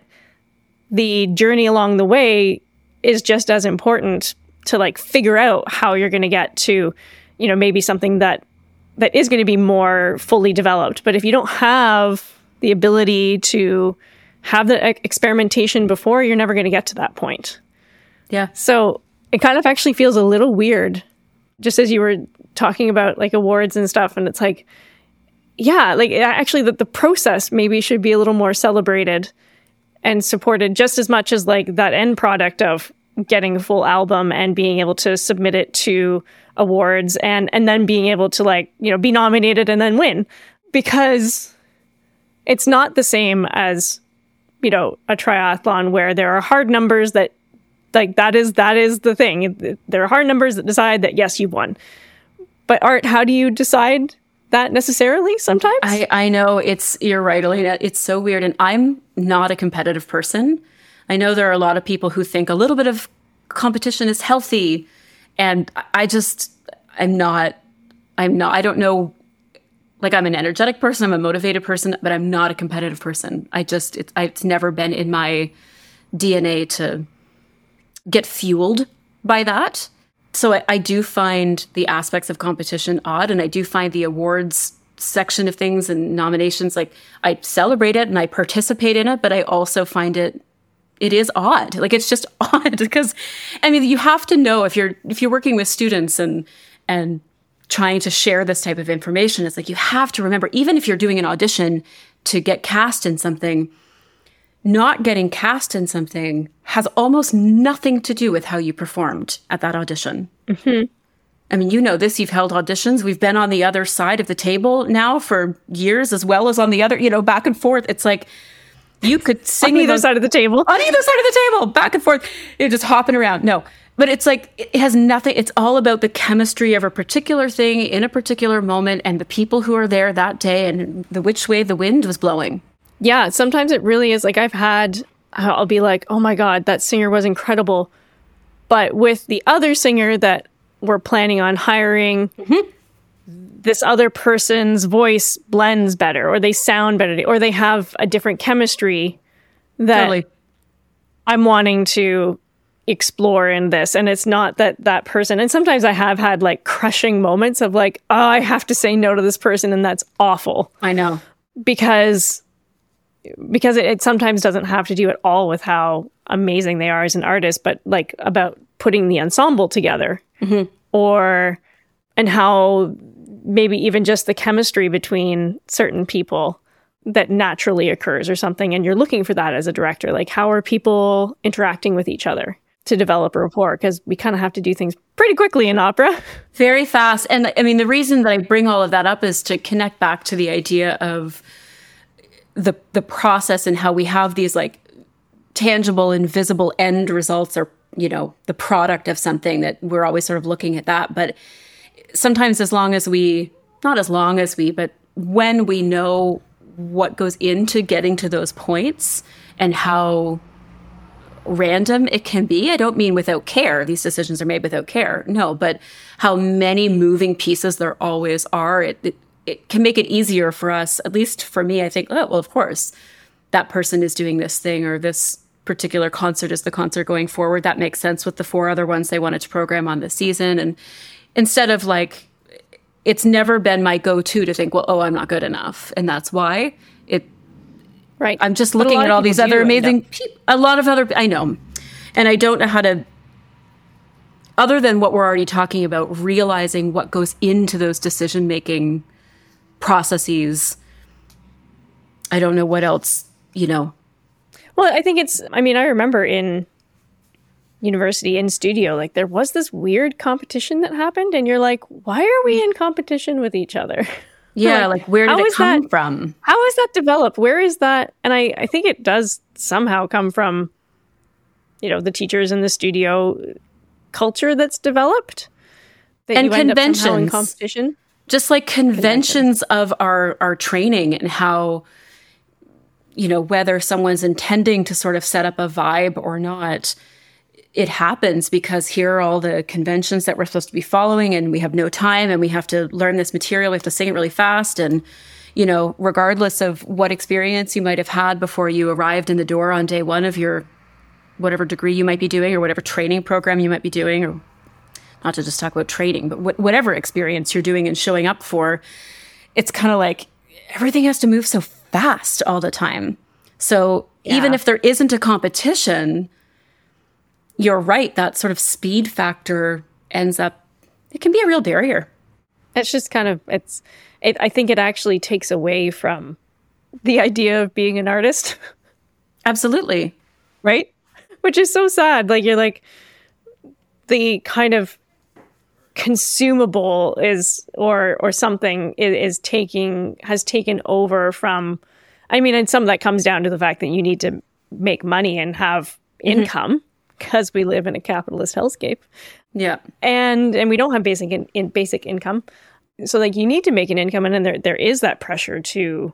the journey along the way is just as important to like figure out how you're going to get to, you know, maybe something that is going to be more fully developed. But if you don't have the ability to have the experimentation before, you're never going to get to that point. Yeah. So it kind of actually feels a little weird, just as you were talking about like awards and stuff. And it's like, yeah, like actually the process maybe should be a little more celebrated and supported just as much as like that end product of getting a full album and being able to submit it to awards and then being able to like, you know, be nominated and then win, because it's not the same as, you know, a triathlon where there are hard numbers that like, that is the thing. There are hard numbers that decide that, yes, you've won. But art, how do you decide that necessarily sometimes? I know you're right, Elena. It's so weird. And I'm not a competitive person. I know there are a lot of people who think a little bit of competition is healthy. And I'm not, I don't know, like I'm an energetic person, I'm a motivated person, but I'm not a competitive person. It's never been in my DNA to get fueled by that. So I do find the aspects of competition odd, and I do find the awards section of things and nominations, like I celebrate it and I participate in it, but I also find it is odd. Like it's just odd because, I mean, you have to know if you're working with students and trying to share this type of information, it's like you have to remember, even if you're doing an audition to get cast in something, not getting cast in something has almost nothing to do with how you performed at that audition. Mm-hmm. I mean, you know this, you've held auditions. We've been on the other side of the table now for years, as well as on the other, you know, back and forth. It's like, you could sing on either side of the table. On either side of the table, back and forth. You're just hopping around. No, but it's like, it has nothing. It's all about the chemistry of a particular thing in a particular moment and the people who are there that day and the which way the wind was blowing. Yeah, sometimes it really is. Like I'll be like, oh my God, that singer was incredible. But with the other singer that we're planning on hiring, mm-hmm. this other person's voice blends better, or they sound better, or they have a different chemistry that totally. I'm wanting to explore in this. And it's not that person. And sometimes I have had like crushing moments of like, oh, I have to say no to this person. And that's awful. I know. Because it sometimes doesn't have to do at all with how amazing they are as an artist, but like about putting the ensemble together mm-hmm. and how maybe even just the chemistry between certain people that naturally occurs or something. And you're looking for that as a director. Like, how are people interacting with each other to develop a rapport? Because we kind of have to do things pretty quickly in opera. Very fast. And I mean, the reason that I bring all of that up is to connect back to the idea of the process and how we have these like tangible and visible end results, or, you know, the product of something, that we're always sort of looking at that. But sometimes but when we know what goes into getting to those points and how random it can be, I don't mean without care, these decisions are made without care, no, but how many moving pieces there always are, it can make it easier for us, at least for me. I think, oh, well, of course, that person is doing this thing, or this particular concert is the concert going forward. That makes sense with the 4 other ones they wanted to program on this season. And instead of like, it's never been my go-to to think, well, oh, I'm not good enough. And that's why right. I'm just looking at all these other amazing people. A lot of other, I know. And I don't know how to, other than what we're already talking about, realizing what goes into those decision-making processes, I don't know what else, Well, I think I remember in university, in studio, like there was this weird competition that happened and you're like, why are we in competition with each other? Yeah, like where did it come from? How is that developed? Where is that? And I think it does somehow come from, the teachers in the studio culture that's developed. That And you end up somehow in conventions. competition. Just like conventions of our training and how, whether someone's intending to sort of set up a vibe or not, it happens because here are all the conventions that we're supposed to be following and we have no time and we have to learn this material. We have to sing it really fast. And, regardless of what experience you might have had before you arrived in the door on day one of your whatever degree you might be doing or whatever training program you might be doing, or not to just talk about training, but whatever experience you're doing and showing up for, it's kind of like everything has to move so fast all the time. So even if there isn't a competition, you're right, that sort of speed factor it can be a real barrier. It's just kind of, I think it actually takes away from the idea of being an artist. Absolutely. Right? Which is so sad. Like, you're like, the kind of consumable or something has taken over from, and some of that comes down to the fact that you need to make money and have income because we live in a capitalist hellscape. Yeah. And we don't have basic income. So like you need to make an income, and then there is that pressure to,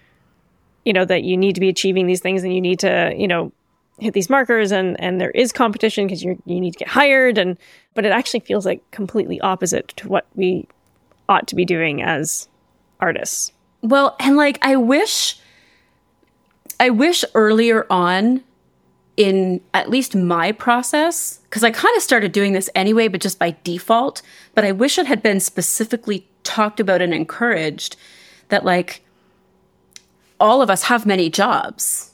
that you need to be achieving these things and you need to, hit these markers, and there is competition because you need to get hired, but it actually feels like completely opposite to what we ought to be doing as artists. Well, and like I wish earlier on in at least my process, because I kind of started doing this anyway, but just by default, but I wish it had been specifically talked about and encouraged that like all of us have many jobs.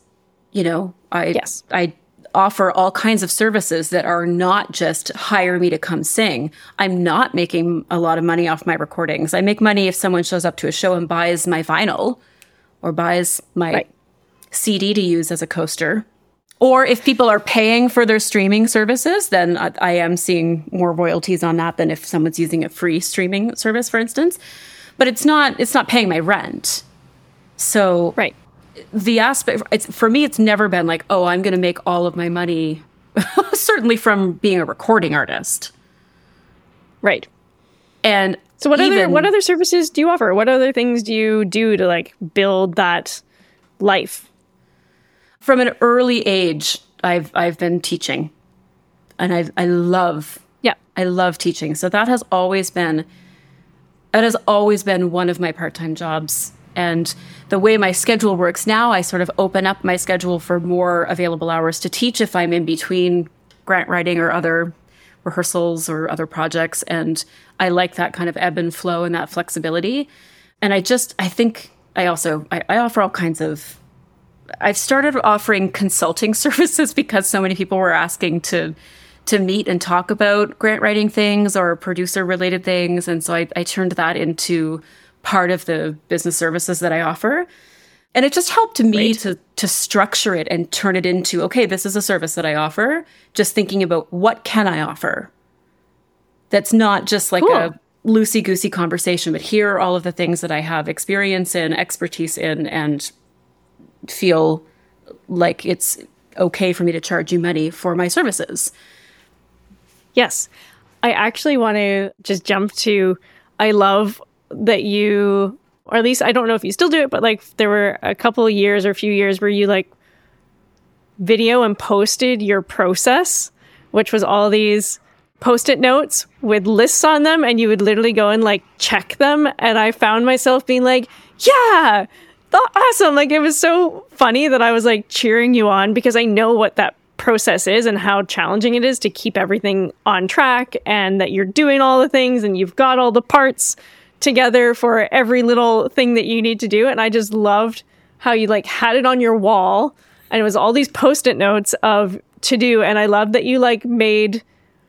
I offer all kinds of services that are not just hire me to come sing. I'm not making a lot of money off my recordings. I make money if someone shows up to a show and buys my vinyl or buys my CD to use as a coaster. Or if people are paying for their streaming services, then I am seeing more royalties on that than if someone's using a free streaming service, for instance. But it's not paying my rent. So the aspect, for me, it's never been like, oh, I'm going to make all of my money, certainly from being a recording artist. Right. And so what other services do you offer? What other things do you do to like build that life? From an early age, I've been teaching, and I love teaching. So that has always been one of my part-time jobs. And the way my schedule works now, I sort of open up my schedule for more available hours to teach if I'm in between grant writing or other rehearsals or other projects. And I like that kind of ebb and flow and that flexibility. And I offer all kinds of, I've started offering consulting services because so many people were asking to meet and talk about grant writing things or producer related things. And so I turned that into part of the business services that I offer. And it just helped me to structure it and turn it into, okay, this is a service that I offer. Just thinking about what can I offer? That's not just like a loosey-goosey conversation, but here are all of the things that I have experience in, expertise in, and feel like it's okay for me to charge you money for my services. Yes. I actually want to just jump to, I love that you, or at least I don't know if you still do it, but like there were a couple of years or a few years where you like video and posted your process, which was all these Post-it notes with lists on them, and you would literally go and like check them. And I found myself being like, yeah, awesome. Like it was so funny that I was like cheering you on because I know what that process is and how challenging it is to keep everything on track, and that you're doing all the things and you've got all the parts together for every little thing that you need to do. And I just loved how you like had it on your wall and it was all these Post-it notes of to do. And I loved that you like made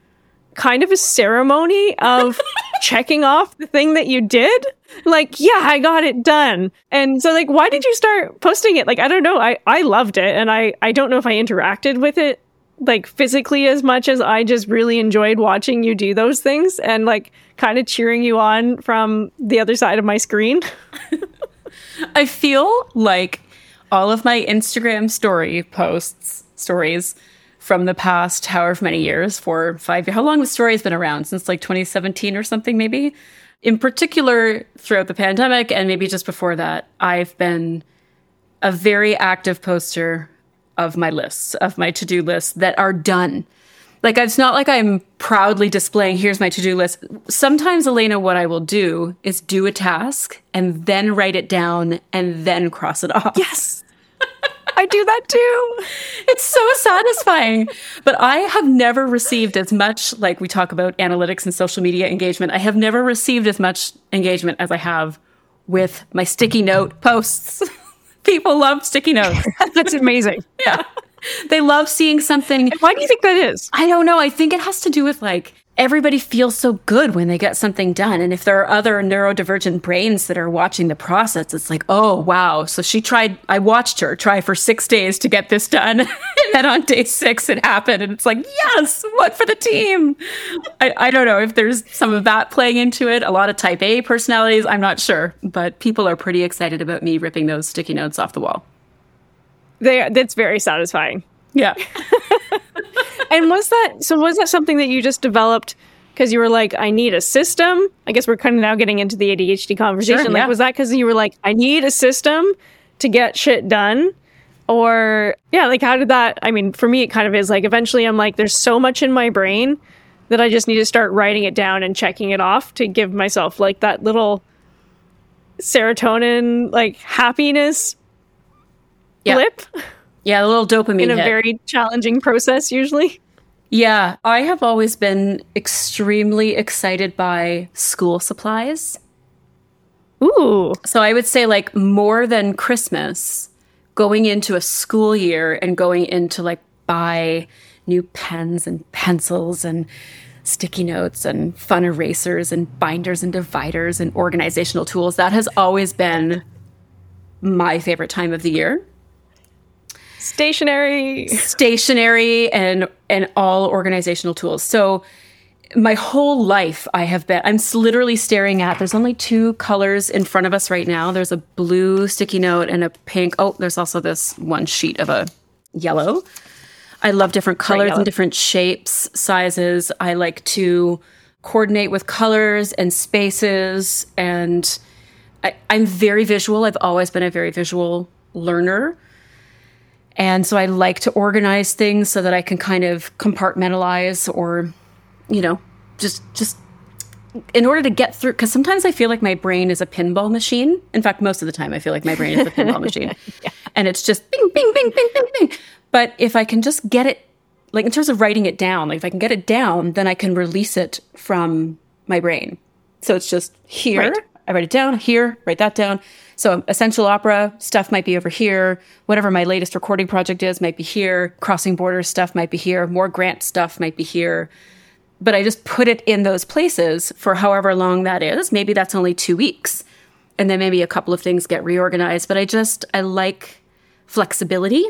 kind of a ceremony of checking off the thing that you did. Like, yeah, I got it done. And so like, why did you start posting it? Like, I don't know. I loved it. And I don't know if I interacted with it like physically as much as I just really enjoyed watching you do those things and like kind of cheering you on from the other side of my screen. I feel like all of my Instagram stories from the past however many years, 4 or 5 years. How long has Stories been around? Since like 2017 or something, maybe? In particular, throughout the pandemic and maybe just before that, I've been a very active poster of my lists, of my to-do lists that are done. Like, it's not like I'm proudly displaying, here's my to-do list. Sometimes, Elena, what I will do is do a task and then write it down and then cross it off. Yes. I do that too. It's so satisfying. But I have never received as much, like we talk about analytics and social media engagement, I have never received as much engagement as I have with my sticky note posts. People love sticky notes. That's amazing. Yeah. They love seeing something. Why do you think that is? I don't know. I think it has to do with like everybody feels so good when they get something done. And if there are other neurodivergent brains that are watching the process, it's like, oh, wow. So I watched her try for 6 days to get this done. And then on day 6, it happened. And it's like, yes, what for the team? I don't know if there's some of that playing into it. A lot of type A personalities. I'm not sure. But people are pretty excited about me ripping those sticky notes off the wall. That's very satisfying. Yeah. And was that something that you just developed because you were like, I need a system? I guess we're kind of now getting into the ADHD conversation. Sure, like, yeah. was that because you were like, I need a system to get shit done? Or, yeah, like, how did that, I mean, for me, it kind of is like, eventually I'm like, there's so much in my brain that I just need to start writing it down and checking it off to give myself like that little serotonin, like happiness blip. Yeah, a little dopamine in a hit. very challenging process, usually. Yeah, I have always been extremely excited by school supplies. Ooh. So I would say like more than Christmas, going into a school year and going into like buy new pens and pencils and sticky notes and fun erasers and binders and dividers and organizational tools. That has always been my favorite time of the year. Stationery and all organizational tools. So my whole life I'm literally staring at, there's only 2 colors in front of us right now. There's a blue sticky note and a pink. Oh, there's also this one sheet of a yellow. I love different colors and different shapes, sizes. I like to coordinate with colors and spaces. And I'm very visual. I've always been a very visual learner. And so I like to organize things so that I can kind of compartmentalize or, just in order to get through. Because sometimes I feel like my brain is a pinball machine. In fact, most of the time I feel like my brain is a pinball machine. Yeah. And it's just bing, bing, bing, bing, bing, bing. But if I can just get it, like in terms of writing it down, like if I can get it down, then I can release it from my brain. So it's just here. Right. I write it down here, write that down. So Essential Opera stuff might be over here. Whatever my latest recording project is might be here. Crossing Borders stuff might be here. More grant stuff might be here. But I just put it in those places for however long that is. Maybe that's only 2 weeks. And then maybe a couple of things get reorganized. But I like flexibility.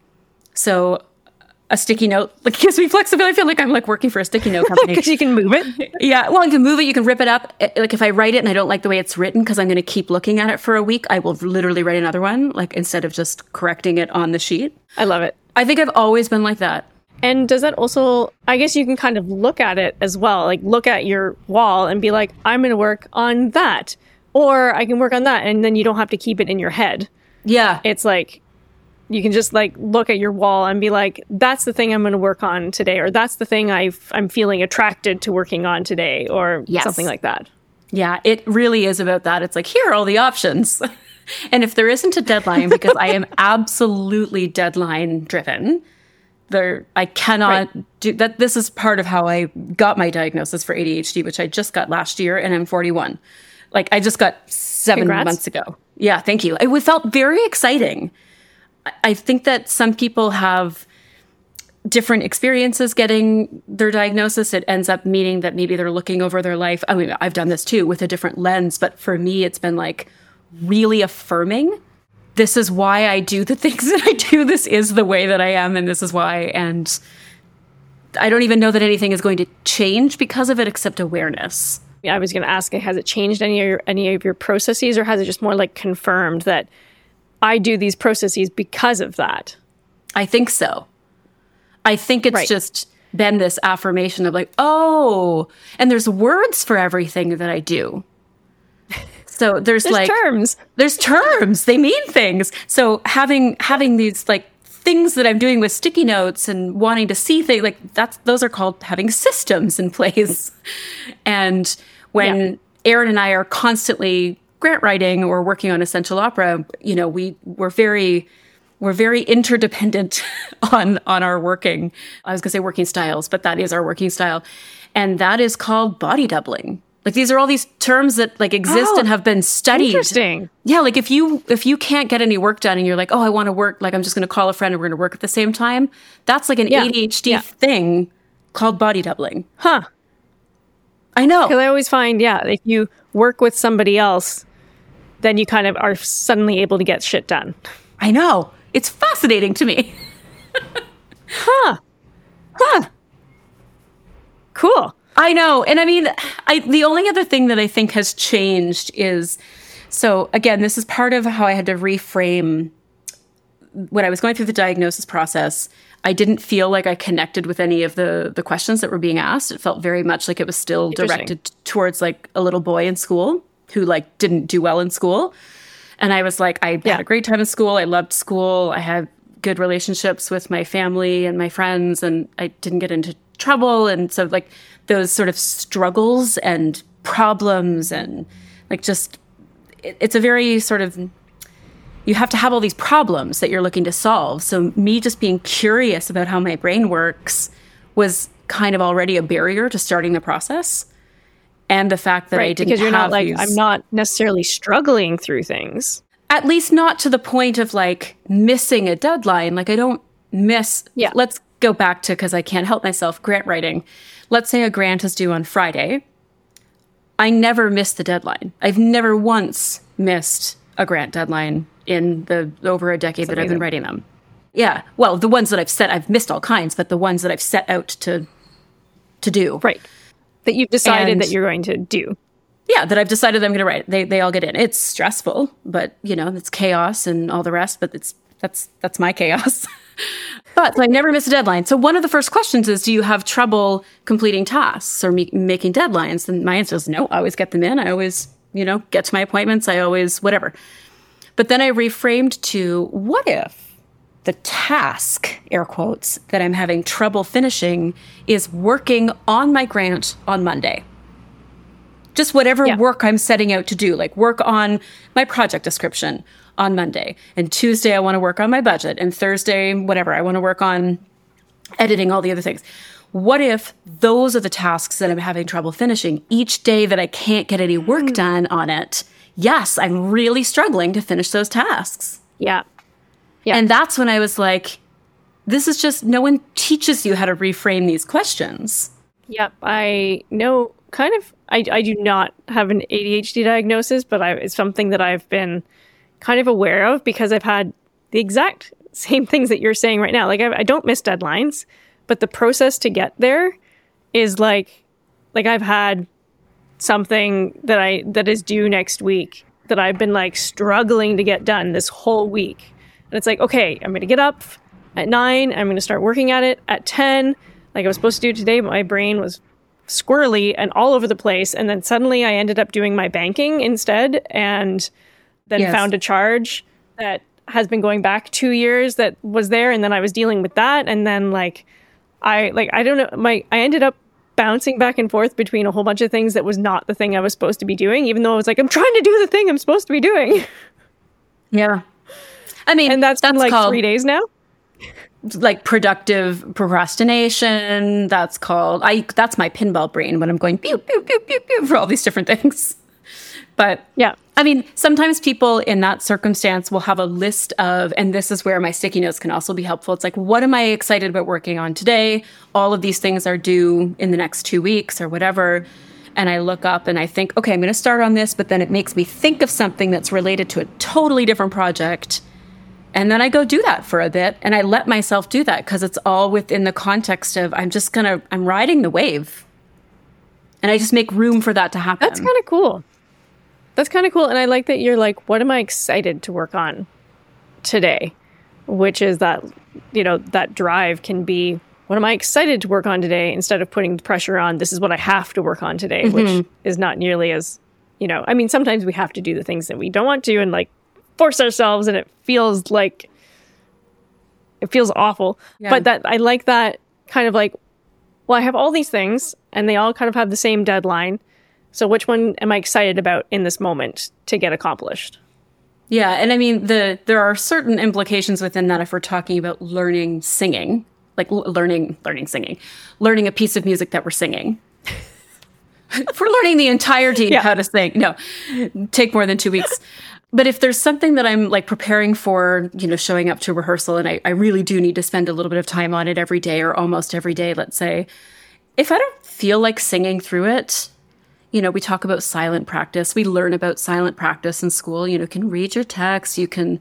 So a sticky note like gives me flexibility. I feel like I'm like working for a sticky note company. Because you can move it. Yeah. Well, you can move it. You can rip it up. Like if I write it and I don't like the way it's written because I'm going to keep looking at it for a week, I will literally write another one, like instead of just correcting it on the sheet. I love it. I think I've always been like that. And does that also, I guess you can kind of look at it as well, like look at your wall and be like, I'm going to work on that. Or I can work on that. And then you don't have to keep it in your head. Yeah. It's like, you can just like look at your wall and be like, that's the thing I'm going to work on today. Or that's the thing I'm feeling attracted to working on today. Or something like that. Yeah, it really is about that. It's like, here are all the options. And if there isn't a deadline, because I am absolutely deadline driven, I cannot do that. This is part of how I got my diagnosis for ADHD, which I just got last year, and I'm 41. Like I just got 7 months ago. Yeah, thank you. It felt very exciting. I think that some people have different experiences getting their diagnosis. It ends up meaning that maybe they're looking over their life. I mean, I've done this too with a different lens, but for me, it's been like really affirming. This is why I do the things that I do. This is the way that I am, and this is why. And I don't even know that anything is going to change because of it, except awareness. I was going to ask, has it changed any of your processes, or has it just more like confirmed that I do these processes because of that? I think so. I think it's just been this affirmation of like, oh, and there's words for everything that I do. So there's like terms. There's terms. They mean things. So having these like things that I'm doing with sticky notes and wanting to see things like those are called having systems in place. And when Aaron and I are constantly grant writing or working on Essential Opera, you know, we're very interdependent on our working. I was going to say working styles, but that is our working style. And that is called body doubling. Like these are all these terms that like exist and have been studied. Interesting. Yeah, like if you can't get any work done and you're like, oh, I want to work, like I'm just going to call a friend and we're going to work at the same time. That's like an ADHD thing called body doubling. Huh. I know. Because I always find, if you work with somebody else, then you kind of are suddenly able to get shit done. I know. It's fascinating to me. Huh. Cool. I know. And I mean, the only other thing that I think has changed is, so again, this is part of how I had to reframe when I was going through the diagnosis process. I didn't feel like I connected with any of the questions that were being asked. It felt very much like it was still directed towards like a little boy in school who like didn't do well in school. And I was like, I had a great time in school. I loved school. I had good relationships with my family and my friends, and I didn't get into trouble. And so like those sort of struggles and problems and like just, it's a very sort of, you have to have all these problems that you're looking to solve. So me just being curious about how my brain works was kind of already a barrier to starting the process. And the fact that I didn't because you're have not like, these, I'm not necessarily struggling through things. At least not to the point of like missing a deadline. Like I don't miss, let's go back to, because I can't help myself, grant writing. Let's say a grant is due on Friday. I never miss the deadline. I've never once missed a grant deadline in the over a decade that I've been writing them. Yeah. Well, the ones that I've missed all kinds, but the ones that I've set out to do. Right. That you've decided that you're going to do. Yeah, that I've decided that I'm going to write. They all get in. It's stressful, but you know, it's chaos and all the rest, but that's my chaos. But I never miss a deadline. So one of the first questions is, do you have trouble completing tasks or making deadlines? And my answer is no, I always get them in. I always, get to my appointments. I always, whatever. But then I reframed to, what if the task, air quotes, that I'm having trouble finishing is working on my grant on Monday? Just whatever work I'm setting out to do, like work on my project description on Monday. And Tuesday, I want to work on my budget. And Thursday, whatever, I want to work on editing, all the other things. What if those are the tasks that I'm having trouble finishing? Each day that I can't get any work done on it, yes, I'm really struggling to finish those tasks. Yeah. And that's when I was like, this is just, no one teaches you how to reframe these questions. Yep. I know kind of, I do not have an ADHD diagnosis, but it's something that I've been kind of aware of because I've had the exact same things that you're saying right now. Like I don't miss deadlines, but the process to get there is like I've had something that is due next week that I've been like struggling to get done this whole week. And it's like, okay, I'm going to get up at 9. I'm going to start working at it at 10. Like I was supposed to do today, but my brain was squirrely and all over the place. And then suddenly I ended up doing my banking instead and then found a charge that has been going back 2 years that was there. And then I was dealing with that. And then I don't know, I ended up bouncing back and forth between a whole bunch of things that was not the thing I was supposed to be doing, even though I was like, I'm trying to do the thing I'm supposed to be doing. Yeah. I mean, and that's been like called 3 days now. Like productive procrastination. That's my pinball brain when I'm going pew, pew, pew, pew, pew for all these different things. But Yeah. I mean, sometimes people in that circumstance will have a list of, and this is where my sticky notes can also be helpful. It's like, what am I excited about working on today? All of these things are due in the next 2 weeks or whatever. And I look up and I think, okay, I'm going to start on this, but then it makes me think of something that's related to a totally different project. And then I go do that for a bit, and I let myself do that because it's all within the context of I'm riding the wave. And I just make room for that to happen. That's kind of cool. That's kind of cool. And I like that you're like, what am I excited to work on today? Which is that, that drive can be, what am I excited to work on today? Instead of putting the pressure on, this is what I have to work on today, which is not nearly as, I mean, sometimes we have to do the things that we don't want to and like force ourselves, and it feels awful. Yeah. But that I like that kind of like, well, I have all these things and they all kind of have the same deadline. So which one am I excited about in this moment to get accomplished? Yeah. And I mean, there are certain implications within that if we're talking about learning singing, like learning singing, learning a piece of music that we're singing. If we're learning the entirety of how to sing, no, take more than 2 weeks. But if there's something that I'm like preparing for, showing up to rehearsal, and I really do need to spend a little bit of time on it every day or almost every day, let's say, if I don't feel like singing through it, we talk about silent practice. We learn about silent practice in school. You can read your text, you can,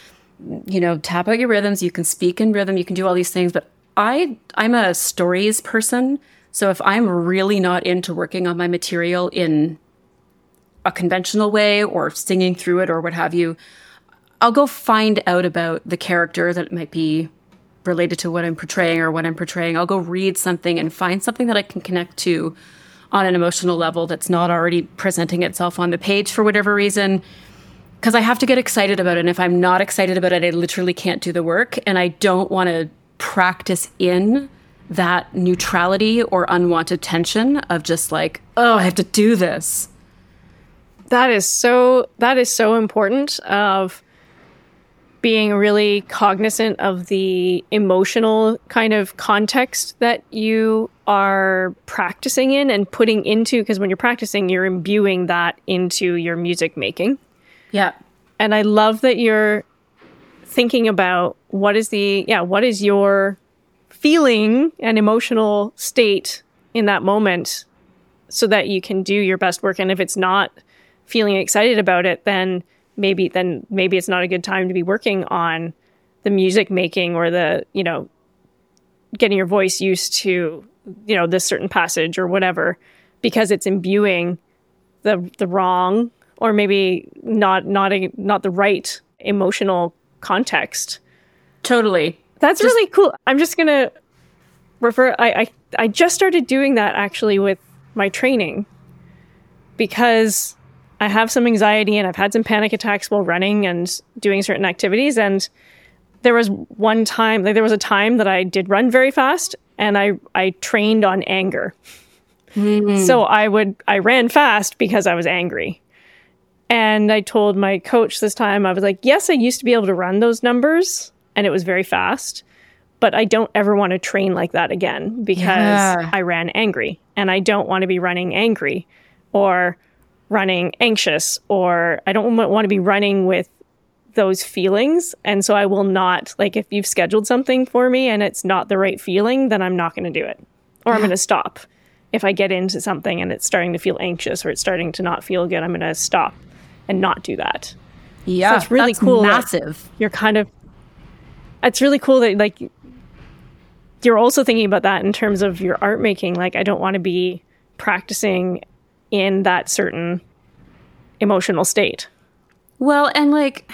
tap out your rhythms, you can speak in rhythm, you can do all these things. But I'm a stories person. So if I'm really not into working on my material in a conventional way or singing through it or what have you, I'll go find out about the character that might be related to what I'm portraying or what I'm portraying. I'll go read something and find something that I can connect to on an emotional level that's not already presenting itself on the page for whatever reason, because I have to get excited about it. And if I'm not excited about it, I literally can't do the work. And I don't want to practice in that neutrality or unwanted tension of just like, oh, I have to do this. That is so important of being really cognizant of the emotional kind of context that you are practicing in and putting into, because when you're practicing, you're imbuing that into your music making. Yeah. And I love that you're thinking about what is your feeling and emotional state in that moment so that you can do your best work. And if it's not feeling excited about it, then maybe it's not a good time to be working on the music making or the, getting your voice used to, this certain passage or whatever, because it's imbuing the wrong or maybe not the right emotional context. Totally. That's really cool. I'm just going to refer, I just started doing that actually with my training because I have some anxiety and I've had some panic attacks while running and doing certain activities. And there was a time that I did run very fast and I trained on anger. So I ran fast because I was angry. And I told my coach this time, I was like, yes, I used to be able to run those numbers and it was very fast, but I don't ever want to train like that again because I ran angry and I don't want to be running angry or running anxious, or I don't want to be running with those feelings. And so I will not, like, if you've scheduled something for me and it's not the right feeling, then I'm not going to do it. Or I'm going to stop. If I get into something and it's starting to feel anxious or it's starting to not feel good, I'm going to stop and not do that. Yeah. So it's really cool. Massive. It's really cool that like you're also thinking about that in terms of your art making. Like, I don't want to be practicing in that certain emotional state. Well, and like,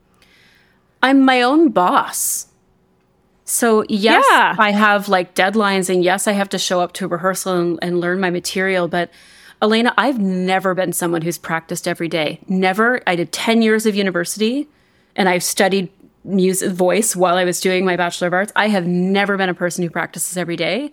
I'm my own boss. So yes, I have like deadlines and yes, I have to show up to rehearsal and learn my material. But Elena, I've never been someone who's practiced every day. Never. I did 10 years of university and I've studied voice while I was doing my Bachelor of Arts. I have never been a person who practices every day.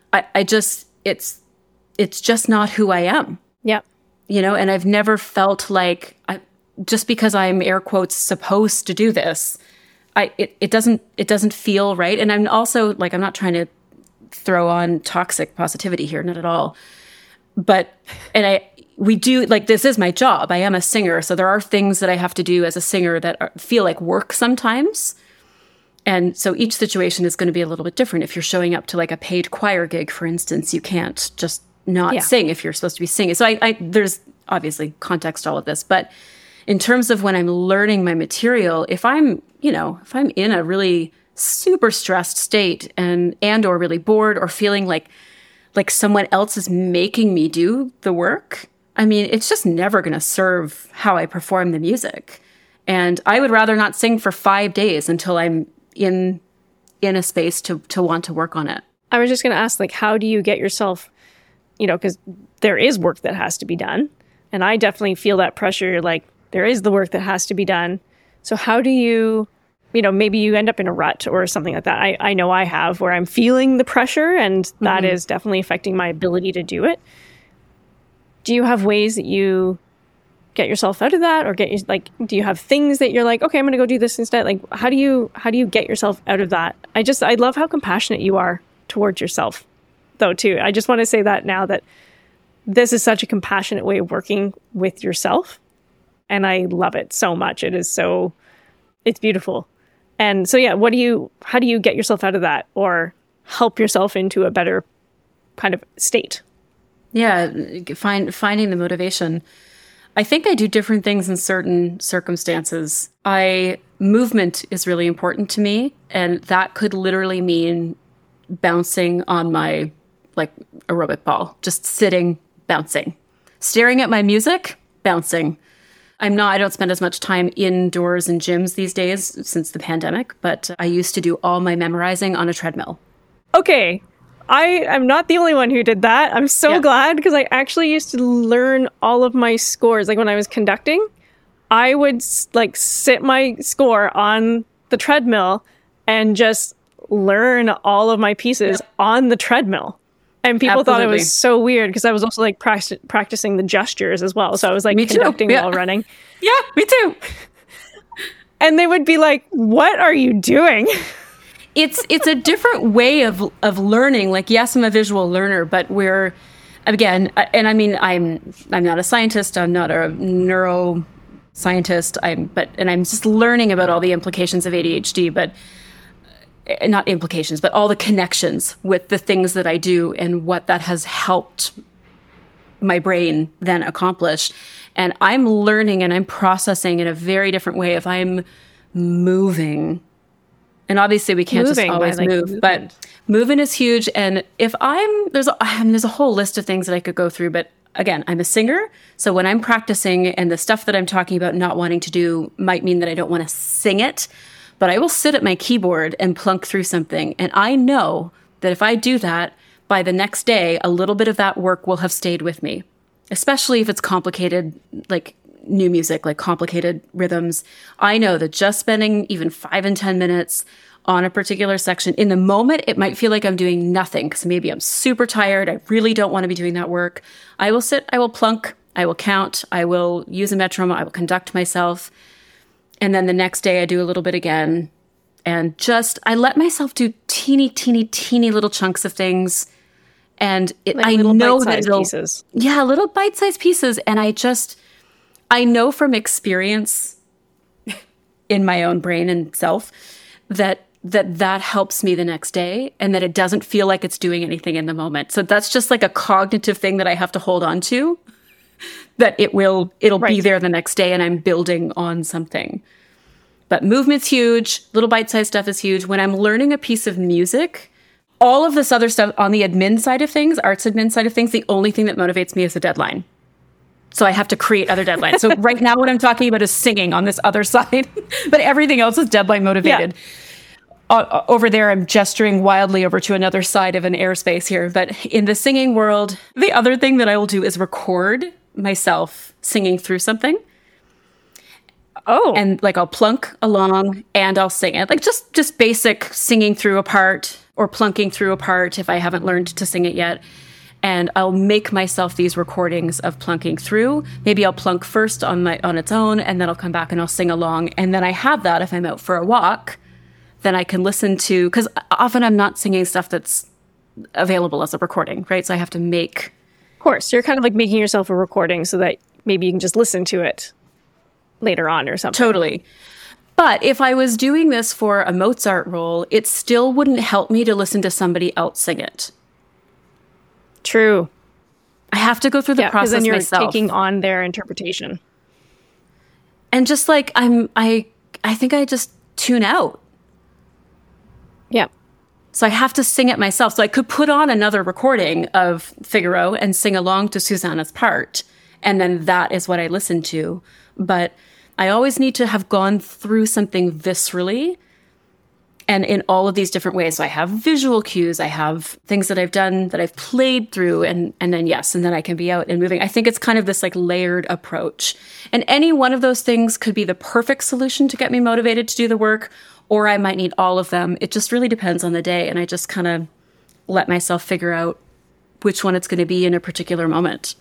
It's just not who I am. Yeah. And I've never felt like just because I'm air quotes supposed to do this, it doesn't feel right. And I'm also like, I'm not trying to throw on toxic positivity here, not at all. But, we do, like, this is my job. I am a singer. So there are things that I have to do as a singer that feel like work sometimes. And so each situation is going to be a little bit different. If you're showing up to like a paid choir gig, for instance, you can't just not sing if you're supposed to be singing. So there's obviously context to all of this. But in terms of when I'm learning my material, if I'm in a really super stressed state and or really bored or feeling like someone else is making me do the work, I mean, it's just never going to serve how I perform the music. And I would rather not sing for 5 days until I'm in a space to want to work on it. I was just going to ask, like, how do you get yourself, because there is work that has to be done. And I definitely feel that pressure, like there is the work that has to be done. So how do you, maybe you end up in a rut or something like that. I know I have, where I'm feeling the pressure and that is definitely affecting my ability to do it. Do you have ways that you get yourself out of that, or do you have things that you're like, okay, I'm going to go do this instead? Like, how do you get yourself out of that? I love how compassionate you are towards yourself, though, too. I just want to say that now, that this is such a compassionate way of working with yourself. And I love it so much. It's beautiful. And so, yeah, how do you get yourself out of that or help yourself into a better kind of state? Yeah, finding the motivation. I think I do different things in certain circumstances. Movement is really important to me, and that could literally mean bouncing on my aerobic ball, just sitting, bouncing, staring at my music, bouncing. I don't spend as much time indoors in gyms these days since the pandemic, but I used to do all my memorizing on a treadmill. Okay. I am not the only one who did that. I'm so glad, because I actually used to learn all of my scores. Like when I was conducting, I would sit my score on the treadmill and just learn all of my pieces on the treadmill. And people thought it was so weird, because I was also practicing the gestures as well. So I was conducting while running. Yeah, me too. And they would be like, "What are you doing?" It's a different way of learning. Like, yes, I'm a visual learner, but we're, again, and I mean, I'm not a scientist. I'm not a neuroscientist. I'm just learning about all the implications of ADHD, but not implications, but all the connections with the things that I do and what that has helped my brain then accomplish. And I'm learning and I'm processing in a very different way if I'm moving. And obviously we can't just always move, but moving is huge. And if there's a whole list of things that I could go through, but again, I'm a singer. So when I'm practicing and the stuff that I'm talking about not wanting to do might mean that I don't want to sing it, but I will sit at my keyboard and plunk through something. And I know that if I do that, by the next day, a little bit of that work will have stayed with me, especially if it's complicated, like new music, like complicated rhythms. I know that just spending even 5 and 10 minutes on a particular section, in the moment, it might feel like I'm doing nothing because maybe I'm super tired. I really don't want to be doing that work. I will sit, I will plunk, I will count, I will use a metronome, I will conduct myself. And then the next day I do a little bit again. And I let myself do teeny, teeny, teeny little chunks of things. And I know that pieces. Yeah, little bite-sized pieces. And I know from experience in my own brain and self that helps me the next day, and that it doesn't feel like it's doing anything in the moment. So that's just like a cognitive thing that I have to hold on to, that it'll be there the next day and I'm building on something. But movement's huge. Little bite-sized stuff is huge. When I'm learning a piece of music, all of this other stuff on the admin side of things, arts admin side of things, the only thing that motivates me is the deadline. So I have to create other deadlines. So right now what I'm talking about is singing on this other side, but everything else is deadline motivated. Yeah. Over there, I'm gesturing wildly over to another side of an airspace here. But in the singing world, the other thing that I will do is record myself singing through something. Oh. And I'll plunk along and I'll sing it. Just basic singing through a part or plunking through a part if I haven't learned to sing it yet. And I'll make myself these recordings of plunking through. Maybe I'll plunk first on its own, and then I'll come back and I'll sing along. And then I have that if I'm out for a walk, then I can listen to, because often I'm not singing stuff that's available as a recording, right? So I have to make course. You're kind of like making yourself a recording so that maybe you can just listen to it later on or something. Totally. But if I was doing this for a Mozart role, it still wouldn't help me to listen to somebody else sing it. True. I have to go through the process then you're myself. taking on their interpretation. And just like I think I just tune out. Yeah. So I have to sing it myself. So I could put on another recording of Figaro and sing along to Susanna's part. And then that is what I listen to. But I always need to have gone through something viscerally and in all of these different ways. So I have visual cues. I have things that I've done that I've played through and then I can be out and moving. I think it's kind of this like layered approach. And any one of those things could be the perfect solution to get me motivated to do the work, or I might need all of them. It just really depends on the day. And I just kind of let myself figure out which one it's going to be in a particular moment.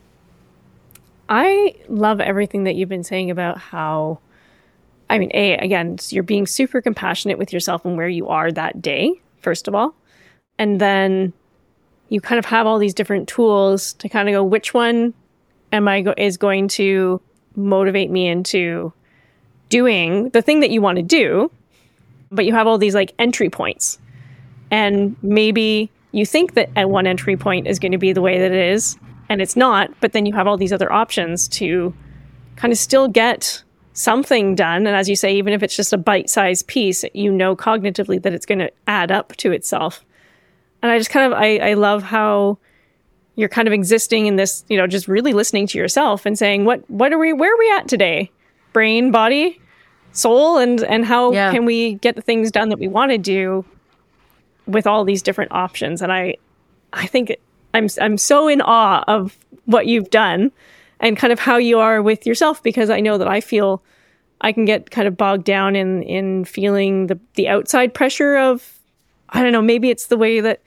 I love everything that you've been saying about how, I mean, again, you're being super compassionate with yourself and where you are that day, first of all. And then you kind of have all these different tools to kind of go, which one is going to motivate me into doing the thing that you want to do? But you have all these like entry points. And maybe you think that at one entry point is going to be the way that it is, and it's not, but then you have all these other options to kind of still get something done. And as you say, even if it's just a bite-sized piece, you know cognitively that it's going to add up to itself. And I just kind of, I love how you're kind of existing in this, you know, just really listening to yourself and saying, where are we at today? Brain, body, soul, and how can we get the things done that we want to do with all these different options. And I think I'm so in awe of what you've done and kind of how you are with yourself, because I know that I feel I can get kind of bogged down in feeling the outside pressure of, I don't know, maybe it's the way that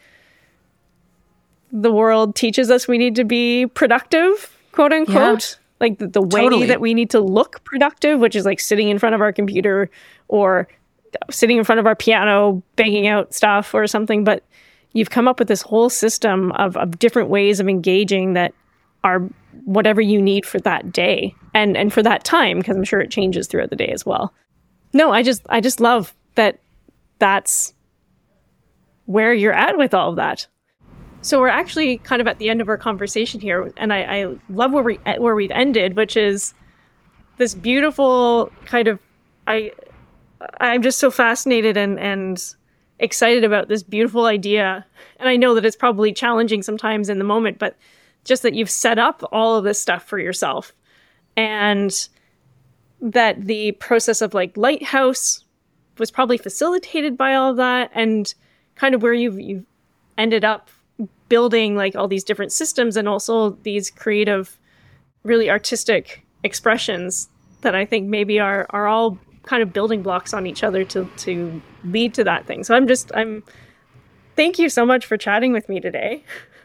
the world teaches us we need to be productive, quote unquote. Yeah. Like the way that we need to look productive, which is like sitting in front of our computer or sitting in front of our piano, banging out stuff or something. But you've come up with this whole system of different ways of engaging that are whatever you need for that day and for that time, because I'm sure it changes throughout the day as well. No, I just love that that's where you're at with all of that. So we're actually kind of at the end of our conversation here, and I love where we've ended, which is this beautiful kind of, I'm just so fascinated and excited about this beautiful idea. And I know that it's probably challenging sometimes in the moment, but just that you've set up all of this stuff for yourself, and that the process of like Lighthouse was probably facilitated by all of that, and kind of where you've ended up building like all these different systems and also these creative, really artistic expressions that I think maybe are all kind of building blocks on each other to lead to that thing. So thank you so much for chatting with me today.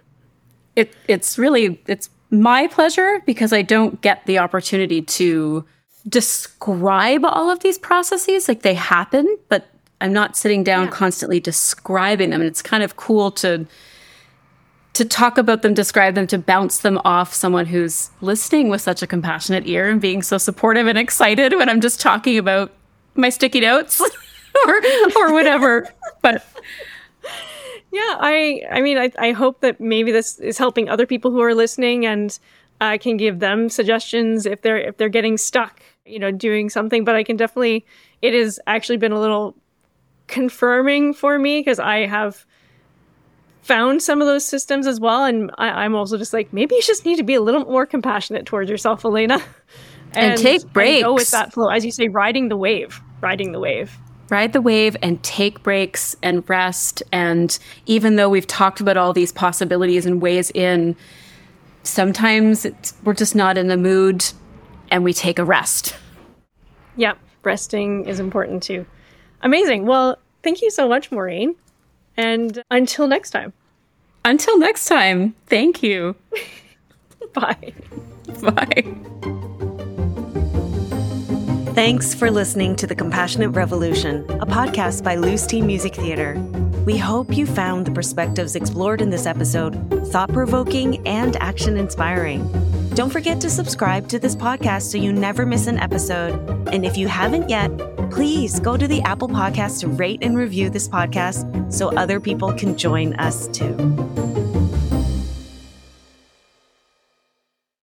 It's my pleasure, because I don't get the opportunity to describe all of these processes. Like, they happen, but I'm not sitting down constantly describing them. And it's kind of cool to talk about them, describe them, to bounce them off someone who's listening with such a compassionate ear and being so supportive and excited when I'm just talking about my sticky notes or whatever. But yeah, I mean, I hope that maybe this is helping other people who are listening, and I can give them suggestions if they're getting stuck, you know, doing something. But I can definitely, it has actually been a little confirming for me, because I have found some of those systems as well. And I'm also just like, maybe you just need to be a little more compassionate towards yourself, Elena. And take breaks. And go with that flow. As you say, riding the wave. Ride the wave and take breaks and rest. And even though we've talked about all these possibilities and ways in, sometimes we're just not in the mood and we take a rest. Yep. Resting is important too. Amazing. Well, thank you so much, Maureen. And until next time. Thank you. Bye. Bye. Thanks for listening to The Compassionate Revolution, a podcast by Loose Team Music Theatre. We hope you found the perspectives explored in this episode thought-provoking and action-inspiring. Don't forget to subscribe to this podcast so you never miss an episode. And if you haven't yet, please go to the Apple Podcast to rate and review this podcast so other people can join us too.